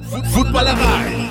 Footballerei.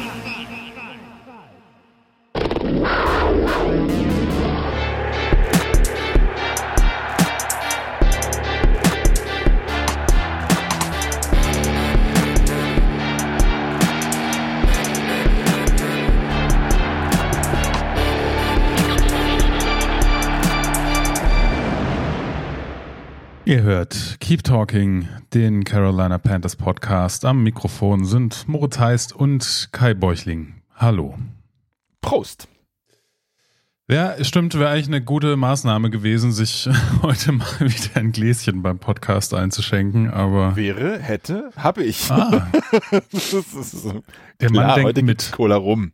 Ihr hört Keep Talking, den Carolina Panthers Podcast. Am Mikrofon sind Moritz Heist und Kai Beuchling. Hallo. Prost. Ja, stimmt, wäre eigentlich eine gute Maßnahme gewesen, sich heute mal wieder ein Gläschen beim Podcast einzuschenken, aber... Wäre, hätte, habe ich. Ah. Das ist so. Der Mann Klar, denkt heute mit. gibt's Cola rum.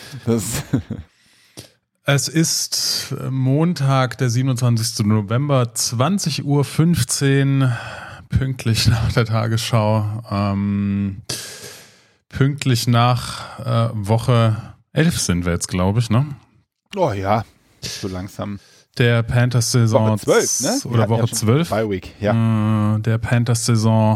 Es ist Montag, der 27. November, 20:15 Uhr, pünktlich nach der Tagesschau, pünktlich nach Woche 11 sind wir jetzt, glaube ich, ne? Oh ja, so langsam. Der Panthers-Saison. Woche 12, ne? Oder Woche 12. Bye Week, ja. Der Panthers-Saison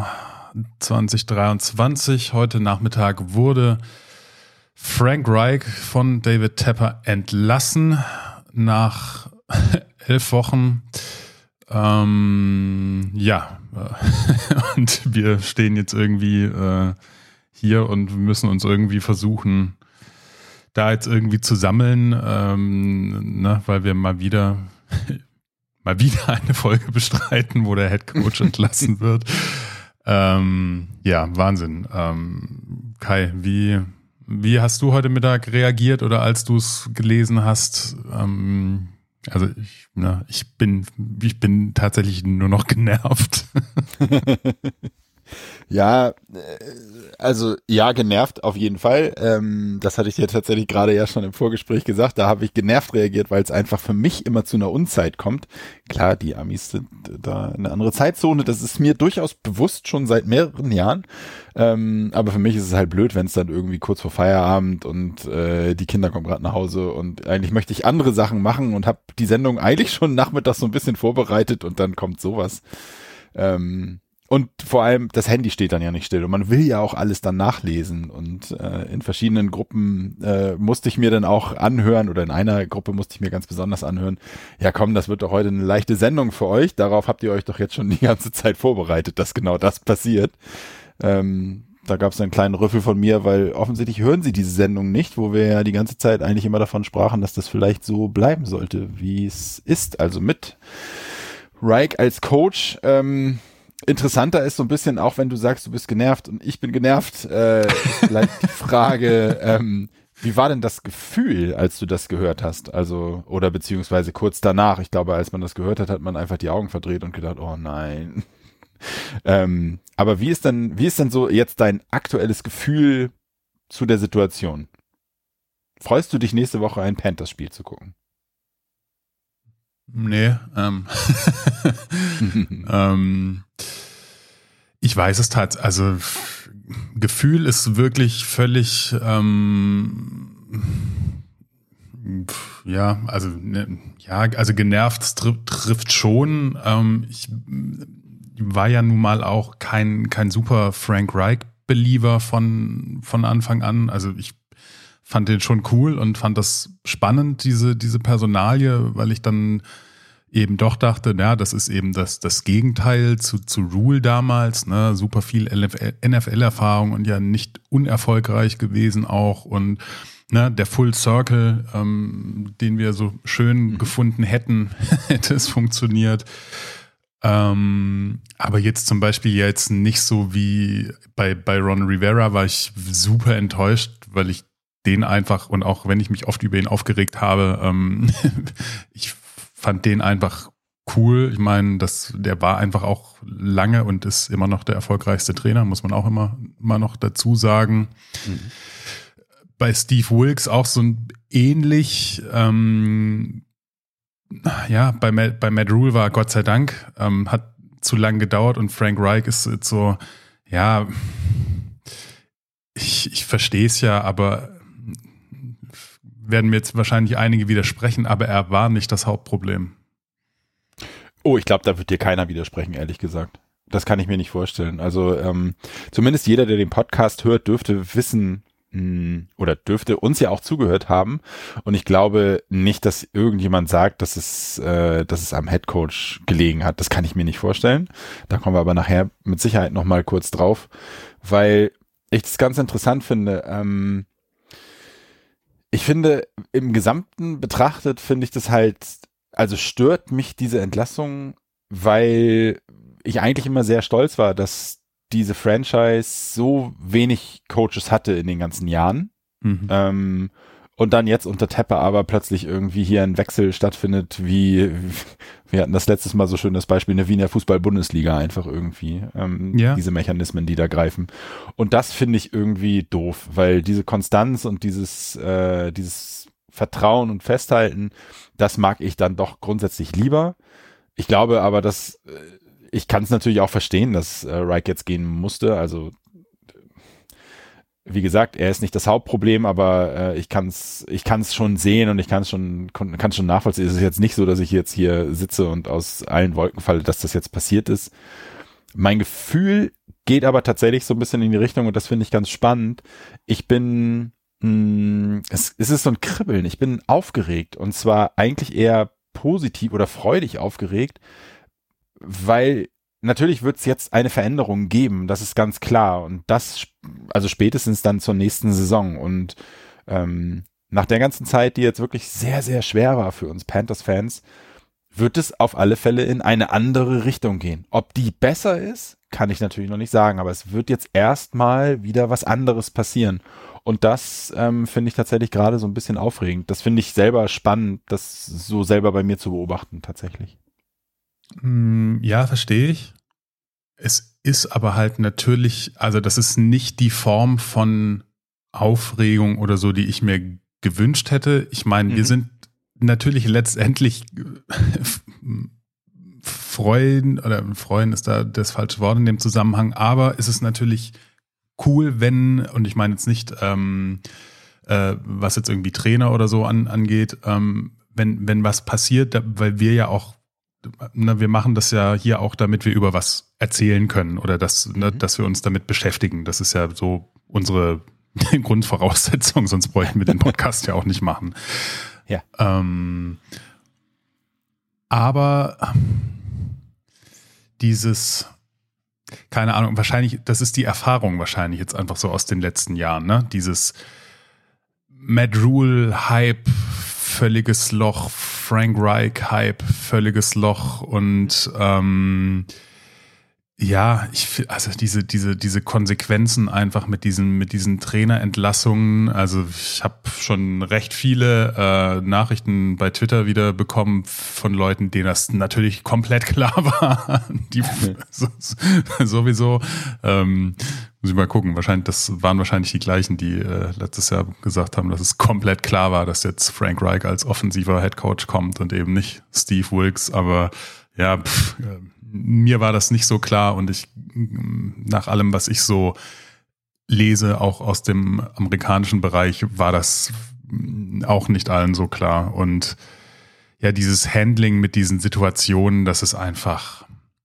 2023. Heute Nachmittag wurde Frank Reich von David Tepper entlassen nach 11 Wochen. Und wir stehen jetzt irgendwie hier und müssen uns irgendwie versuchen, da jetzt irgendwie zu sammeln, weil wir mal wieder eine Folge bestreiten, wo der Headcoach entlassen wird. Wahnsinn. Kai, wie hast du heute Mittag reagiert oder als du es gelesen hast? Ich bin tatsächlich nur noch genervt. Ja, genervt auf jeden Fall. Das hatte ich dir tatsächlich gerade ja schon im Vorgespräch gesagt. Da habe ich genervt reagiert, weil es einfach für mich immer zu einer Unzeit kommt. Klar, die Amis sind da eine andere Zeitzone. Das ist mir durchaus bewusst schon seit mehreren Jahren. Aber für mich ist es halt blöd, wenn es dann irgendwie kurz vor Feierabend und die Kinder kommen gerade nach Hause und eigentlich möchte ich andere Sachen machen und habe die Sendung eigentlich schon nachmittags so ein bisschen vorbereitet und dann kommt sowas. Und vor allem, das Handy steht dann ja nicht still und man will ja auch alles dann nachlesen und in verschiedenen Gruppen musste ich mir dann auch anhören oder in einer Gruppe musste ich mir ganz besonders anhören, ja komm, das wird doch heute eine leichte Sendung für euch, darauf habt ihr euch doch jetzt schon die ganze Zeit vorbereitet, dass genau das passiert. Da gab es einen kleinen Rüffel von mir, weil offensichtlich hören sie diese Sendung nicht, wo wir ja die ganze Zeit eigentlich immer davon sprachen, dass das vielleicht so bleiben sollte, wie es ist, also mit Reich als Coach. Interessanter ist so ein bisschen, auch wenn du sagst, du bist genervt und ich bin genervt, ist vielleicht die Frage, wie war denn das Gefühl, als du das gehört hast? Also, oder beziehungsweise kurz danach. Ich glaube, als man das gehört hat, hat man einfach die Augen verdreht und gedacht, oh nein. Aber wie ist denn so jetzt dein aktuelles Gefühl zu der Situation? Freust du dich nächste Woche ein Panthers-Spiel zu gucken? Nee, ich weiß es tatsächlich, also Gefühl ist wirklich völlig, also genervt trifft schon. Ich war ja nun mal auch kein super Frank Reich-Believer von Anfang an, also ich fand den schon cool und fand das spannend, diese Personalie, weil ich dann eben doch dachte, ja, das ist eben das Gegenteil zu Rule damals, ne, super viel NFL-Erfahrung und ja nicht unerfolgreich gewesen auch und ne, der Full Circle, den wir so schön gefunden hätten, hätte es funktioniert. Aber jetzt zum Beispiel jetzt nicht so wie bei Ron Rivera war ich super enttäuscht, weil ich den einfach, und auch wenn ich mich oft über ihn aufgeregt habe, ich fand den einfach cool. Ich meine, der war einfach auch lange und ist immer noch der erfolgreichste Trainer, muss man auch immer noch dazu sagen. Mhm. Bei Steve Wilkes auch so ein ähnlich, bei Matt Rule war Gott sei Dank, hat zu lang gedauert und Frank Reich ist jetzt so, ja, ich verstehe es ja, aber werden mir jetzt wahrscheinlich einige widersprechen, aber er war nicht das Hauptproblem. Oh, ich glaube, da wird dir keiner widersprechen, ehrlich gesagt. Das kann ich mir nicht vorstellen. Also zumindest jeder, der den Podcast hört, dürfte wissen oder dürfte uns ja auch zugehört haben. Und ich glaube nicht, dass irgendjemand sagt, dass es am Headcoach gelegen hat. Das kann ich mir nicht vorstellen. Da kommen wir aber nachher mit Sicherheit nochmal kurz drauf, weil ich das ganz interessant finde. Ich finde, im Gesamten betrachtet finde ich das halt, also stört mich diese Entlassung, weil ich eigentlich immer sehr stolz war, dass diese Franchise so wenig Coaches hatte in den ganzen Jahren. Und dann jetzt unter Tepper aber plötzlich irgendwie hier ein Wechsel stattfindet, wie wir hatten das letztes Mal so schön das Beispiel in der Wiener Fußball-Bundesliga einfach irgendwie, diese Mechanismen, die da greifen. Und das finde ich irgendwie doof, weil diese Konstanz und dieses Vertrauen und Festhalten, das mag ich dann doch grundsätzlich lieber. Ich glaube aber, dass ich kann es natürlich auch verstehen, dass Reich jetzt gehen musste. Also wie gesagt, er ist nicht das Hauptproblem, aber ich kann es schon sehen und ich kann es schon nachvollziehen. Es ist jetzt nicht so, dass ich jetzt hier sitze und aus allen Wolken falle, dass das jetzt passiert ist. Mein Gefühl geht aber tatsächlich so ein bisschen in die Richtung und das finde ich ganz spannend. Ich bin, es ist so ein Kribbeln. Ich bin aufgeregt und zwar eigentlich eher positiv oder freudig aufgeregt, weil natürlich wird es jetzt eine Veränderung geben, das ist ganz klar und das, also spätestens dann zur nächsten Saison und nach der ganzen Zeit, die jetzt wirklich sehr, sehr schwer war für uns Panthers-Fans, wird es auf alle Fälle in eine andere Richtung gehen. Ob die besser ist, kann ich natürlich noch nicht sagen, aber es wird jetzt erstmal wieder was anderes passieren und das finde ich tatsächlich gerade so ein bisschen aufregend. Das finde ich selber spannend, das so selber bei mir zu beobachten tatsächlich. Ja, verstehe ich. Es ist aber halt natürlich, also das ist nicht die Form von Aufregung oder so, die ich mir gewünscht hätte. Ich meine, wir sind natürlich letztendlich freuen ist da das falsche Wort in dem Zusammenhang, aber es ist natürlich cool, wenn, und ich meine jetzt nicht, was jetzt irgendwie Trainer oder so angeht, wenn was passiert, weil wir ja auch wir machen das ja hier auch, damit wir über was erzählen können oder dass wir uns damit beschäftigen. Das ist ja so unsere Grundvoraussetzung, sonst bräuchten wir den Podcast ja auch nicht machen. Ja. Aber dieses, keine Ahnung, wahrscheinlich, das ist die Erfahrung wahrscheinlich jetzt einfach so aus den letzten Jahren, ne? Dieses Matt Rule-Hype, völliges Loch, Frank Reich-Hype, völliges Loch und also diese Konsequenzen einfach mit diesen Trainerentlassungen, also ich habe schon recht viele Nachrichten bei Twitter wieder bekommen von Leuten, denen das natürlich komplett klar war, die sowieso muss ich mal gucken, das waren wahrscheinlich die gleichen, die letztes Jahr gesagt haben, dass es komplett klar war, dass jetzt Frank Reich als offensiver Headcoach kommt und eben nicht Steve Wilkes, aber ja, mir war das nicht so klar und ich, nach allem, was ich so lese, auch aus dem amerikanischen Bereich, war das auch nicht allen so klar. Und ja, dieses Handling mit diesen Situationen, das ist einfach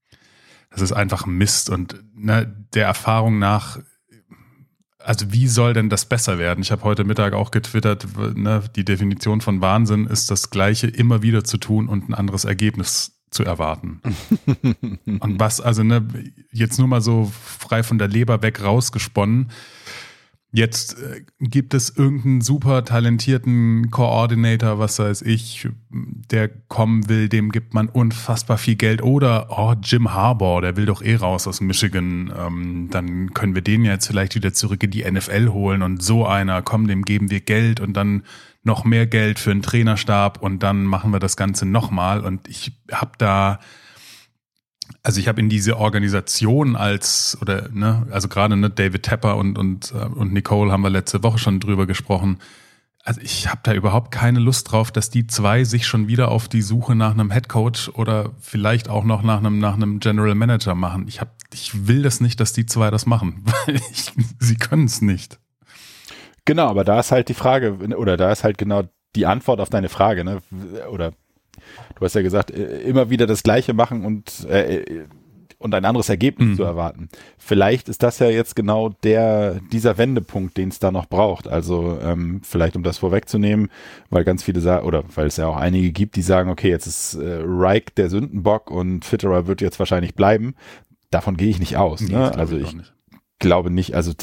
Mist und der Erfahrung nach, also wie soll denn das besser werden? Ich habe heute Mittag auch getwittert, die Definition von Wahnsinn ist das Gleiche immer wieder zu tun und ein anderes Ergebnis zu erwarten. Und was, also jetzt nur mal so frei von der Leber weg rausgesponnen, jetzt gibt es irgendeinen super talentierten Coordinator, was weiß ich, der kommen will, dem gibt man unfassbar viel Geld oder Jim Harbaugh, der will doch raus aus Michigan, dann können wir den jetzt vielleicht wieder zurück in die NFL holen und so einer, komm, dem geben wir Geld und dann noch mehr Geld für einen Trainerstab und dann machen wir das Ganze nochmal und ich habe in diese Organisation also gerade David Tepper und Nicole haben wir letzte Woche schon drüber gesprochen. Also ich habe da überhaupt keine Lust drauf, dass die zwei sich schon wieder auf die Suche nach einem Headcoach oder vielleicht auch noch nach einem General Manager machen. Ich will das nicht, dass die zwei das machen, weil sie können es nicht. Genau, aber da ist halt die Frage, oder da ist halt genau die Antwort auf deine Frage, ne? Oder du hast ja gesagt, immer wieder das Gleiche machen und und ein anderes Ergebnis zu erwarten. Vielleicht ist das ja jetzt genau dieser Wendepunkt, den es da noch braucht. Also vielleicht, um das vorwegzunehmen, weil ganz viele sagen, oder weil es ja auch einige gibt, die sagen, okay, jetzt ist Reich der Sündenbock und Fitterer wird jetzt wahrscheinlich bleiben. Davon gehe ich nicht aus. Nee, Ne? Also ich glaube nicht, also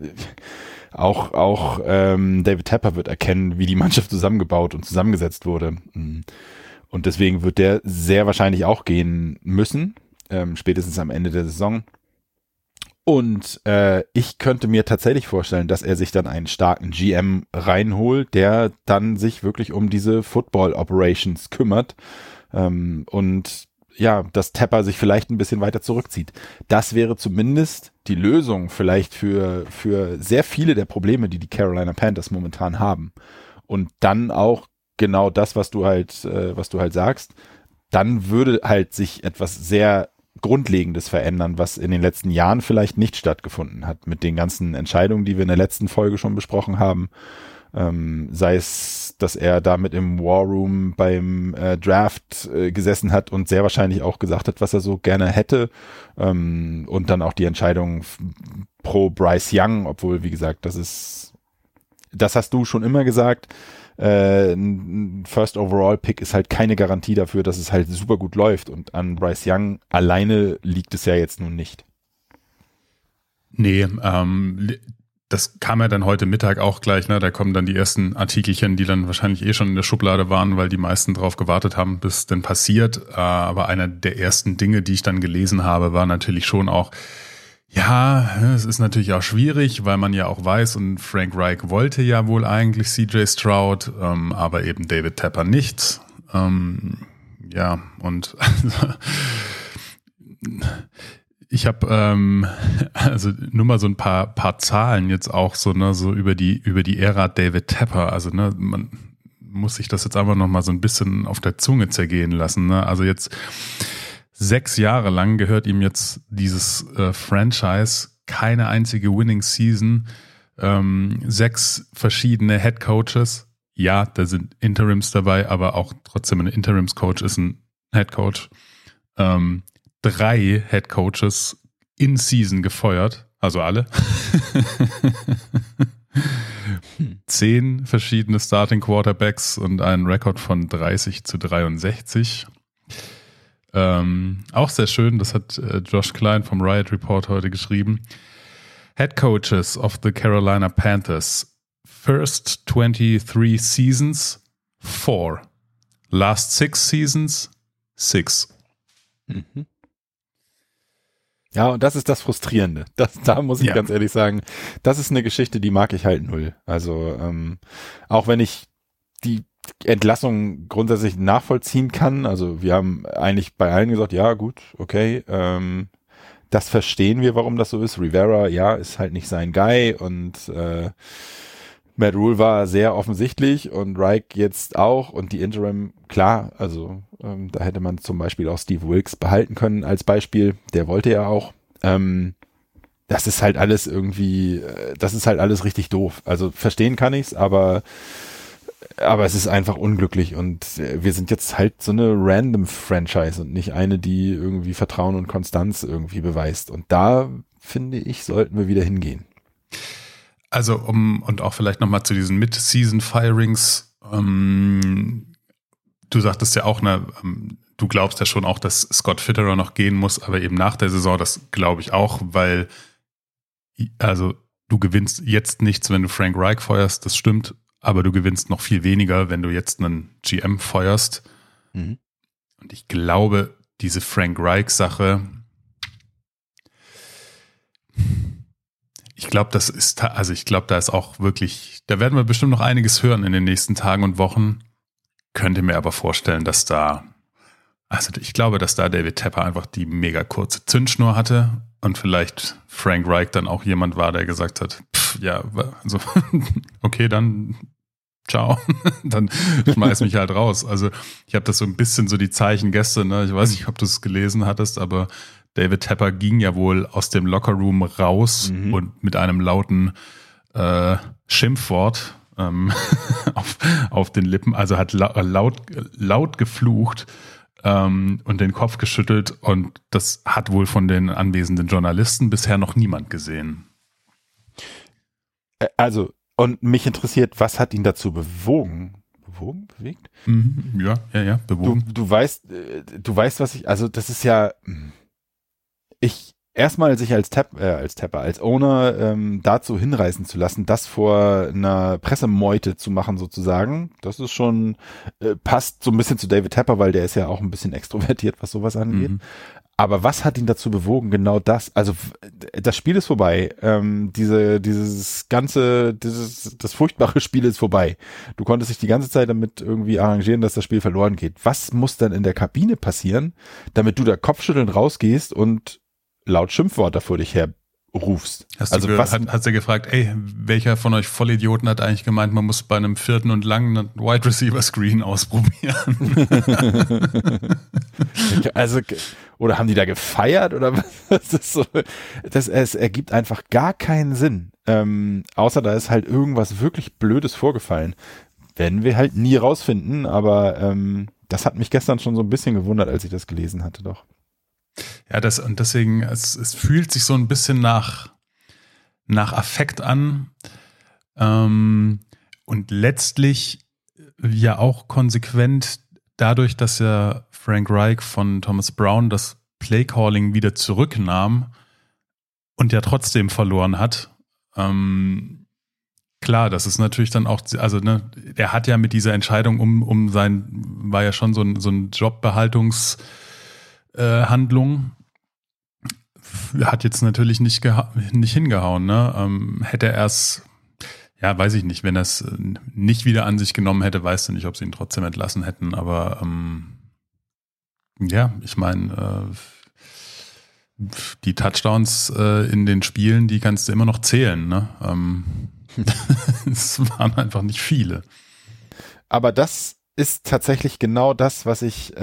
auch David Tepper wird erkennen, wie die Mannschaft zusammengebaut und zusammengesetzt wurde. Und deswegen wird der sehr wahrscheinlich auch gehen müssen, spätestens am Ende der Saison. Und ich könnte mir tatsächlich vorstellen, dass er sich dann einen starken GM reinholt, der dann sich wirklich um diese Football Operations kümmert und ja, dass Tepper sich vielleicht ein bisschen weiter zurückzieht. Das wäre zumindest die Lösung vielleicht für sehr viele der Probleme, die Carolina Panthers momentan haben. Und dann auch genau das, was du halt sagst, dann würde halt sich etwas sehr Grundlegendes verändern, was in den letzten Jahren vielleicht nicht stattgefunden hat, mit den ganzen Entscheidungen, die wir in der letzten Folge schon besprochen haben. Sei es, dass er damit im War Room beim Draft gesessen hat und sehr wahrscheinlich auch gesagt hat, was er so gerne hätte, und dann auch die Entscheidung pro Bryce Young, obwohl, wie gesagt, das hast du schon immer gesagt, ein First Overall Pick ist halt keine Garantie dafür, dass es halt super gut läuft, und an Bryce Young alleine liegt es ja jetzt nun nicht. Nee, das kam ja dann heute Mittag auch gleich, ne? Da kommen dann die ersten Artikelchen, die dann wahrscheinlich schon in der Schublade waren, weil die meisten drauf gewartet haben, bis es denn passiert. Aber einer der ersten Dinge, die ich dann gelesen habe, war natürlich schon auch, ja, es ist natürlich auch schwierig, weil man ja auch weiß, und Frank Reich wollte ja wohl eigentlich CJ Stroud, aber eben David Tepper nicht. Ja, und ich habe also nur mal so ein paar Zahlen jetzt auch so, ne, so über die Ära David Tepper. Also, ne, man muss sich das jetzt einfach noch mal so ein bisschen auf der Zunge zergehen lassen, ne? Also jetzt 6 Jahre lang gehört ihm jetzt dieses Franchise, keine einzige Winning Season, 6 verschiedene Head Coaches. Ja, da sind Interims dabei, aber auch trotzdem ein Interims-Coach ist ein Head Coach. 3 Head Coaches in Season gefeuert, also alle. 10 verschiedene Starting Quarterbacks und einen Rekord von 30-63. Auch sehr schön, das hat Josh Klein vom Riot Report heute geschrieben. Head Coaches of the Carolina Panthers. First 23 seasons, 4. Last 6 seasons, 6. Mhm. Ja, und das ist das Frustrierende. Da muss ich ganz ehrlich sagen, das ist eine Geschichte, die mag ich halt null. Also auch wenn ich die Entlassung grundsätzlich nachvollziehen kann, also wir haben eigentlich bei allen gesagt, ja gut, okay, das verstehen wir, warum das so ist. Rivera, ja, ist halt nicht sein Guy, und Matt Rule war sehr offensichtlich und Reich jetzt auch, und die Interim, klar, also da hätte man zum Beispiel auch Steve Wilkes behalten können als Beispiel, der wollte ja auch. Das ist halt alles irgendwie, das ist halt alles richtig doof. Also verstehen kann ich's, aber es ist einfach unglücklich, und wir sind jetzt halt so eine random Franchise und nicht eine, die irgendwie Vertrauen und Konstanz irgendwie beweist. Und da, finde ich, sollten wir wieder hingehen. Also und auch vielleicht nochmal zu diesen Mid-Season-Firings, du sagtest ja auch, ne, du glaubst ja schon auch, dass Scott Fitterer noch gehen muss, aber eben nach der Saison, das glaube ich auch, weil also du gewinnst jetzt nichts, wenn du Frank Reich feuerst, das stimmt, aber du gewinnst noch viel weniger, wenn du jetzt einen GM feuerst. Mhm. Und ich glaube, diese Frank Reich-Sache, ich glaube, da ist auch wirklich, da werden wir bestimmt noch einiges hören in den nächsten Tagen und Wochen. Könnte mir aber vorstellen, dass ich glaube, dass da David Tepper einfach die mega kurze Zündschnur hatte und vielleicht Frank Reich dann auch jemand war, der gesagt hat, ja, also okay, dann ciao, dann schmeiß mich halt raus. Also ich habe das so ein bisschen so die Zeichen gestern, ne? Ich weiß nicht, ob du es gelesen hattest, aber David Tepper ging ja wohl aus dem Lockerroom raus und mit einem lauten Schimpfwort auf den Lippen, also hat laut geflucht, und den Kopf geschüttelt, und das hat wohl von den anwesenden Journalisten bisher noch niemand gesehen. Also, und mich interessiert, was hat ihn dazu bewogen? Bewegt? Ja, bewogen. Du weißt, was also das ist ja, erstmal sich als Owner dazu hinreißen zu lassen, das vor einer Pressemeute zu machen sozusagen, das ist schon, passt so ein bisschen zu David Tepper, weil der ist ja auch ein bisschen extrovertiert, was sowas angeht. Aber was hat ihn dazu bewogen, genau das? Also das Spiel ist vorbei. Das furchtbare Spiel ist vorbei. Du konntest dich die ganze Zeit damit irgendwie arrangieren, dass das Spiel verloren geht. Was muss dann in der Kabine passieren, damit du da kopfschüttelnd rausgehst und laut Schimpfwörter vor dich her rufst? Hat sie gefragt, ey, welcher von euch Vollidioten hat eigentlich gemeint, man muss bei einem 4. und langen einen Wide Receiver Screen ausprobieren? Also, oder haben die da gefeiert oder was ist so? Es ergibt einfach gar keinen Sinn. Außer da ist halt irgendwas wirklich Blödes vorgefallen. Werden wir halt nie rausfinden, aber das hat mich gestern schon so ein bisschen gewundert, als ich das gelesen hatte, doch. Ja, und deswegen, es fühlt sich so ein bisschen nach Affekt an, und letztlich ja auch konsequent dadurch, dass ja Frank Reich von Thomas Brown das Playcalling wieder zurücknahm und ja trotzdem verloren hat. Klar, das ist natürlich dann auch, also ne, er hat ja mit dieser Entscheidung war ja schon so ein Jobbehaltungshandlung, hat jetzt natürlich nicht hingehauen, ne? Hätte er es, ja, weiß ich nicht, wenn er es nicht wieder an sich genommen hätte, weißt du nicht, ob sie ihn trotzdem entlassen hätten, aber ja, ich meine, die Touchdowns in den Spielen, die kannst du immer noch zählen, ne? Es waren einfach nicht viele. Aber das ist tatsächlich genau das, was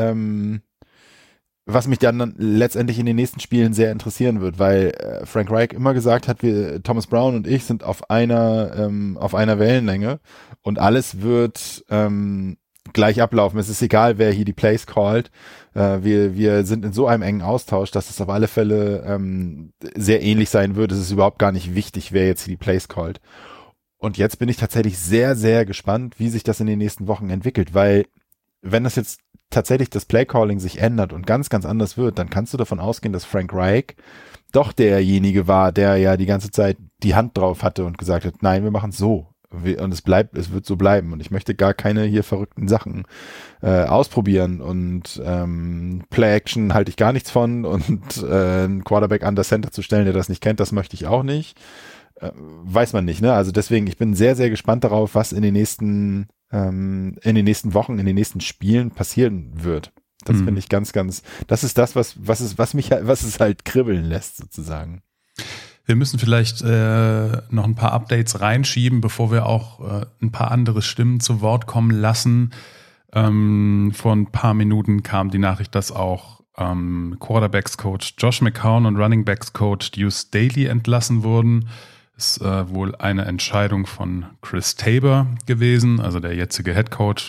mich dann letztendlich in den nächsten Spielen sehr interessieren wird, weil Frank Reich immer gesagt hat, Thomas Brown und ich sind auf einer Wellenlänge und alles wird gleich ablaufen. Es ist egal, wer hier die Plays callt. Wir sind in so einem engen Austausch, dass es auf alle Fälle sehr ähnlich sein wird. Es ist überhaupt gar nicht wichtig, wer jetzt hier die Plays callt. Und jetzt bin ich tatsächlich sehr, sehr gespannt, wie sich das in den nächsten Wochen entwickelt, weil wenn das jetzt tatsächlich das Playcalling sich ändert und ganz, ganz anders wird, dann kannst du davon ausgehen, dass Frank Reich doch derjenige war, der ja die ganze Zeit die Hand drauf hatte und gesagt hat, nein, wir machen es so. Und es wird so bleiben. Und ich möchte gar keine hier verrückten Sachen ausprobieren. Und Play-Action halte ich gar nichts von. Und einen Quarterback under Center zu stellen, der das nicht kennt, das möchte ich auch nicht. Weiß man nicht, ne? Also deswegen, ich bin sehr, sehr gespannt darauf, was in den nächsten Wochen, in den nächsten Spielen passieren wird. Das finde ich ganz, ganz, das ist das, was es halt kribbeln lässt, sozusagen. Wir müssen vielleicht noch ein paar Updates reinschieben, bevor wir auch ein paar andere Stimmen zu Wort kommen lassen. Vor ein paar Minuten kam die Nachricht, dass auch Quarterbacks-Coach Josh McCown und Running-Backs-Coach Deuce Staley entlassen wurden. Ist wohl eine Entscheidung von Chris Tabor gewesen, also der jetzige Head Coach,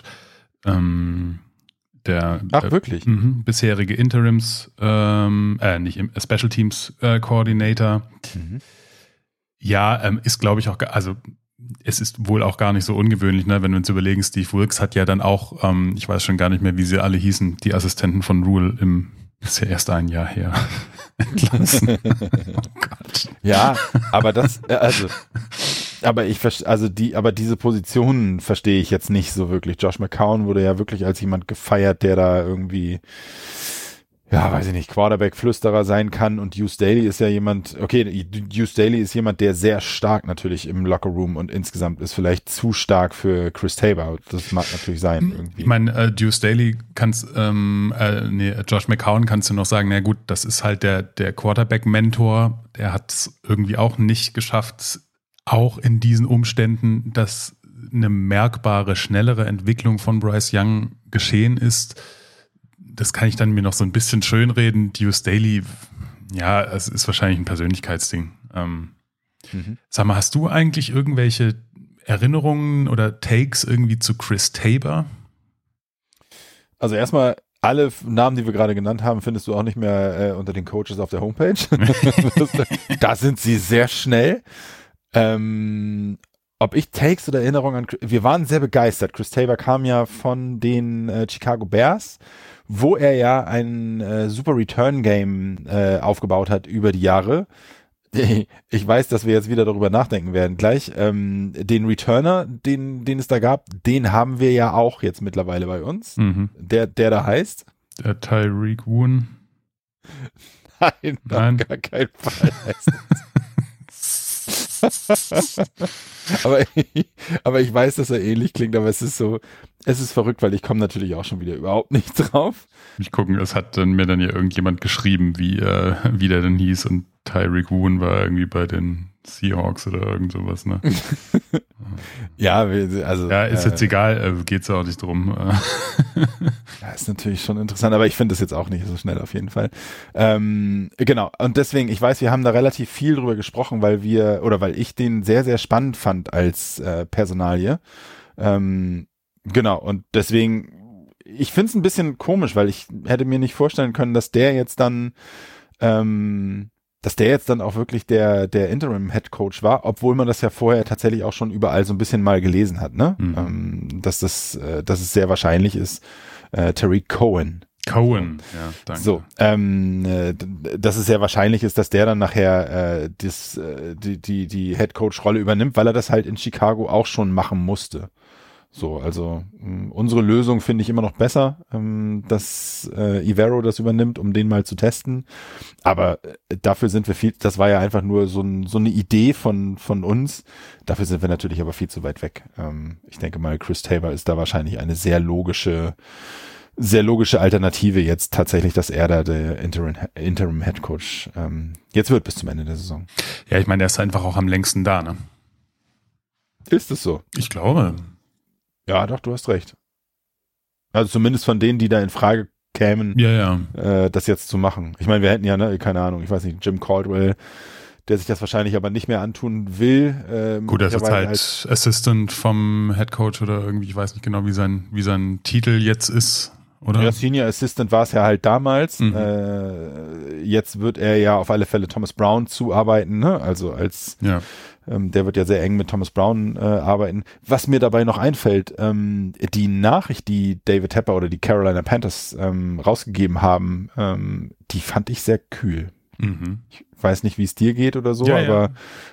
wirklich? Bisherige Interims, Special Teams Coordinator. Ja, ist glaube ich auch, also es ist wohl auch gar nicht so ungewöhnlich, ne? Wenn wir uns überlegen, Steve Wilkes hat ja dann auch, ich weiß schon gar nicht mehr, wie sie alle hießen, die Assistenten von Rule ist ja erst ein Jahr her, entlassen. Oh Gott. Ja, aber diese Positionen verstehe ich jetzt nicht so wirklich. Josh McCown wurde ja wirklich als jemand gefeiert, der da irgendwie, ja, weiß ich nicht, Quarterback-Flüsterer sein kann, und Deuce Staley ist ja jemand, Deuce Staley ist jemand, der sehr stark natürlich im Lockerroom und insgesamt ist vielleicht zu stark für Chris Tabor. Das mag natürlich sein irgendwie. Ich meine, Deuce Staley Josh McCown kannst du noch sagen, na gut, das ist halt der Quarterback-Mentor, der hat es irgendwie auch nicht geschafft, auch in diesen Umständen, dass eine merkbare, schnellere Entwicklung von Bryce Young geschehen ist. Das kann ich dann mir noch so ein bisschen schönreden. Deuce Staley, ja, es ist wahrscheinlich ein Persönlichkeitsding. Sag mal, hast du eigentlich irgendwelche Erinnerungen oder Takes irgendwie zu Chris Tabor? Also erstmal alle Namen, die wir gerade genannt haben, findest du auch nicht mehr unter den Coaches auf der Homepage. Da sind sie sehr schnell. Ob ich Takes oder Erinnerungen an, wir waren sehr begeistert. Chris Tabor kam ja von den Chicago Bears, wo er ja ein super Return-Game aufgebaut hat über die Jahre. Ich weiß, dass wir jetzt wieder darüber nachdenken werden gleich. Den Returner, den es da gab, den haben wir ja auch jetzt mittlerweile bei uns. Mhm. Der da heißt? Der Tyreek Wooten. Nein, auf gar keinen Fall heißt es. aber ich weiß, dass er ähnlich klingt, aber es ist verrückt, weil ich komme natürlich auch schon wieder überhaupt nicht drauf. Ich gucke, es hat mir dann ja irgendjemand geschrieben, wie der denn hieß, und Tyreek Wooten war irgendwie bei den Seahawks oder irgend sowas, ne? Ja, also. Ja, ist jetzt egal, geht's ja auch nicht drum. Ja, ist natürlich schon interessant, aber ich finde das jetzt auch nicht so schnell auf jeden Fall. Genau, und deswegen, ich weiß, wir haben da relativ viel drüber gesprochen, weil ich den sehr, sehr spannend fand als Personalie. Genau, und deswegen, ich finde es ein bisschen komisch, weil ich hätte mir nicht vorstellen können, dass der jetzt dann auch wirklich der Interim-Head-Coach war, obwohl man das ja vorher tatsächlich auch schon überall so ein bisschen mal gelesen hat, ne? Mhm. Dass es sehr wahrscheinlich ist, Tariq Cohen. Ja, danke. So, dass es sehr wahrscheinlich ist, dass der dann nachher die Head-Coach-Rolle übernimmt, weil er das halt in Chicago auch schon machen musste. So, also unsere Lösung finde ich immer noch besser, dass Evero das übernimmt, um den mal zu testen. Aber dafür sind wir das war ja einfach nur so eine Idee von uns. Dafür sind wir natürlich aber viel zu weit weg. Ich denke mal, Chris Tabor ist da wahrscheinlich eine sehr logische Alternative jetzt tatsächlich, dass er da der Interim Head Coach jetzt wird bis zum Ende der Saison. Ja, ich meine, der ist einfach auch am längsten da, ne? Ist es so? Ich glaube. Ja, doch, du hast recht. Also zumindest von denen, die da in Frage kämen, das jetzt zu machen. Ich meine, wir hätten ja, ne, keine Ahnung, ich weiß nicht, Jim Caldwell, der sich das wahrscheinlich aber nicht mehr antun will. Gut, er ist jetzt halt Assistant vom Head Coach oder irgendwie, ich weiß nicht genau, wie sein Titel jetzt ist, oder? Ja, Senior Assistant war es ja halt damals. Mhm. Jetzt wird er ja auf alle Fälle Thomas Brown zuarbeiten, ne? Also der wird ja sehr eng mit Thomas Brown arbeiten. Was mir dabei noch einfällt, die Nachricht, die David Tepper oder die Carolina Panthers rausgegeben haben, die fand ich sehr kühl. Mhm. Ich weiß nicht, wie es dir geht oder so, aber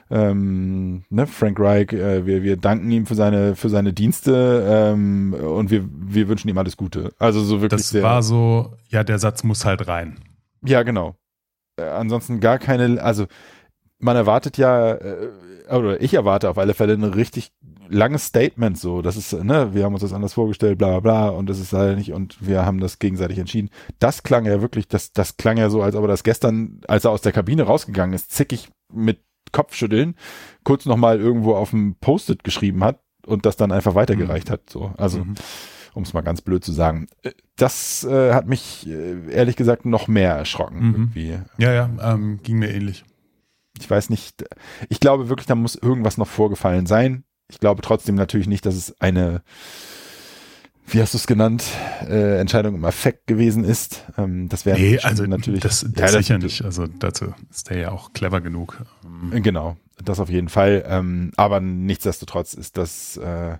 Frank Reich, wir danken ihm für seine Dienste und wir wünschen ihm alles Gute. Also so wirklich. Das war so, ja, der Satz muss halt rein. Ja, genau. Ansonsten gar keine, also man erwartet ja, oder ich erwarte auf alle Fälle ein richtig langes Statement, so, das ist, ne, wir haben uns das anders vorgestellt, bla bla bla, und das ist leider nicht, und wir haben das gegenseitig entschieden. Das klang ja wirklich, das klang ja so, als ob er das gestern, als er aus der Kabine rausgegangen ist, zickig mit Kopfschütteln, kurz nochmal irgendwo auf dem Post-it geschrieben hat und das dann einfach weitergereicht hat, so, also, um es mal ganz blöd zu sagen. Das hat mich, ehrlich gesagt, noch mehr erschrocken, irgendwie. Ja, ging mir ähnlich. Ich weiß nicht, ich glaube wirklich, da muss irgendwas noch vorgefallen sein. Ich glaube trotzdem natürlich nicht, dass es eine, wie hast du es genannt, Entscheidung im Affekt gewesen ist. Das wäre also natürlich. Das sicher nicht. Also dazu ist der ja auch clever genug. Genau, das auf jeden Fall. Aber nichtsdestotrotz ist das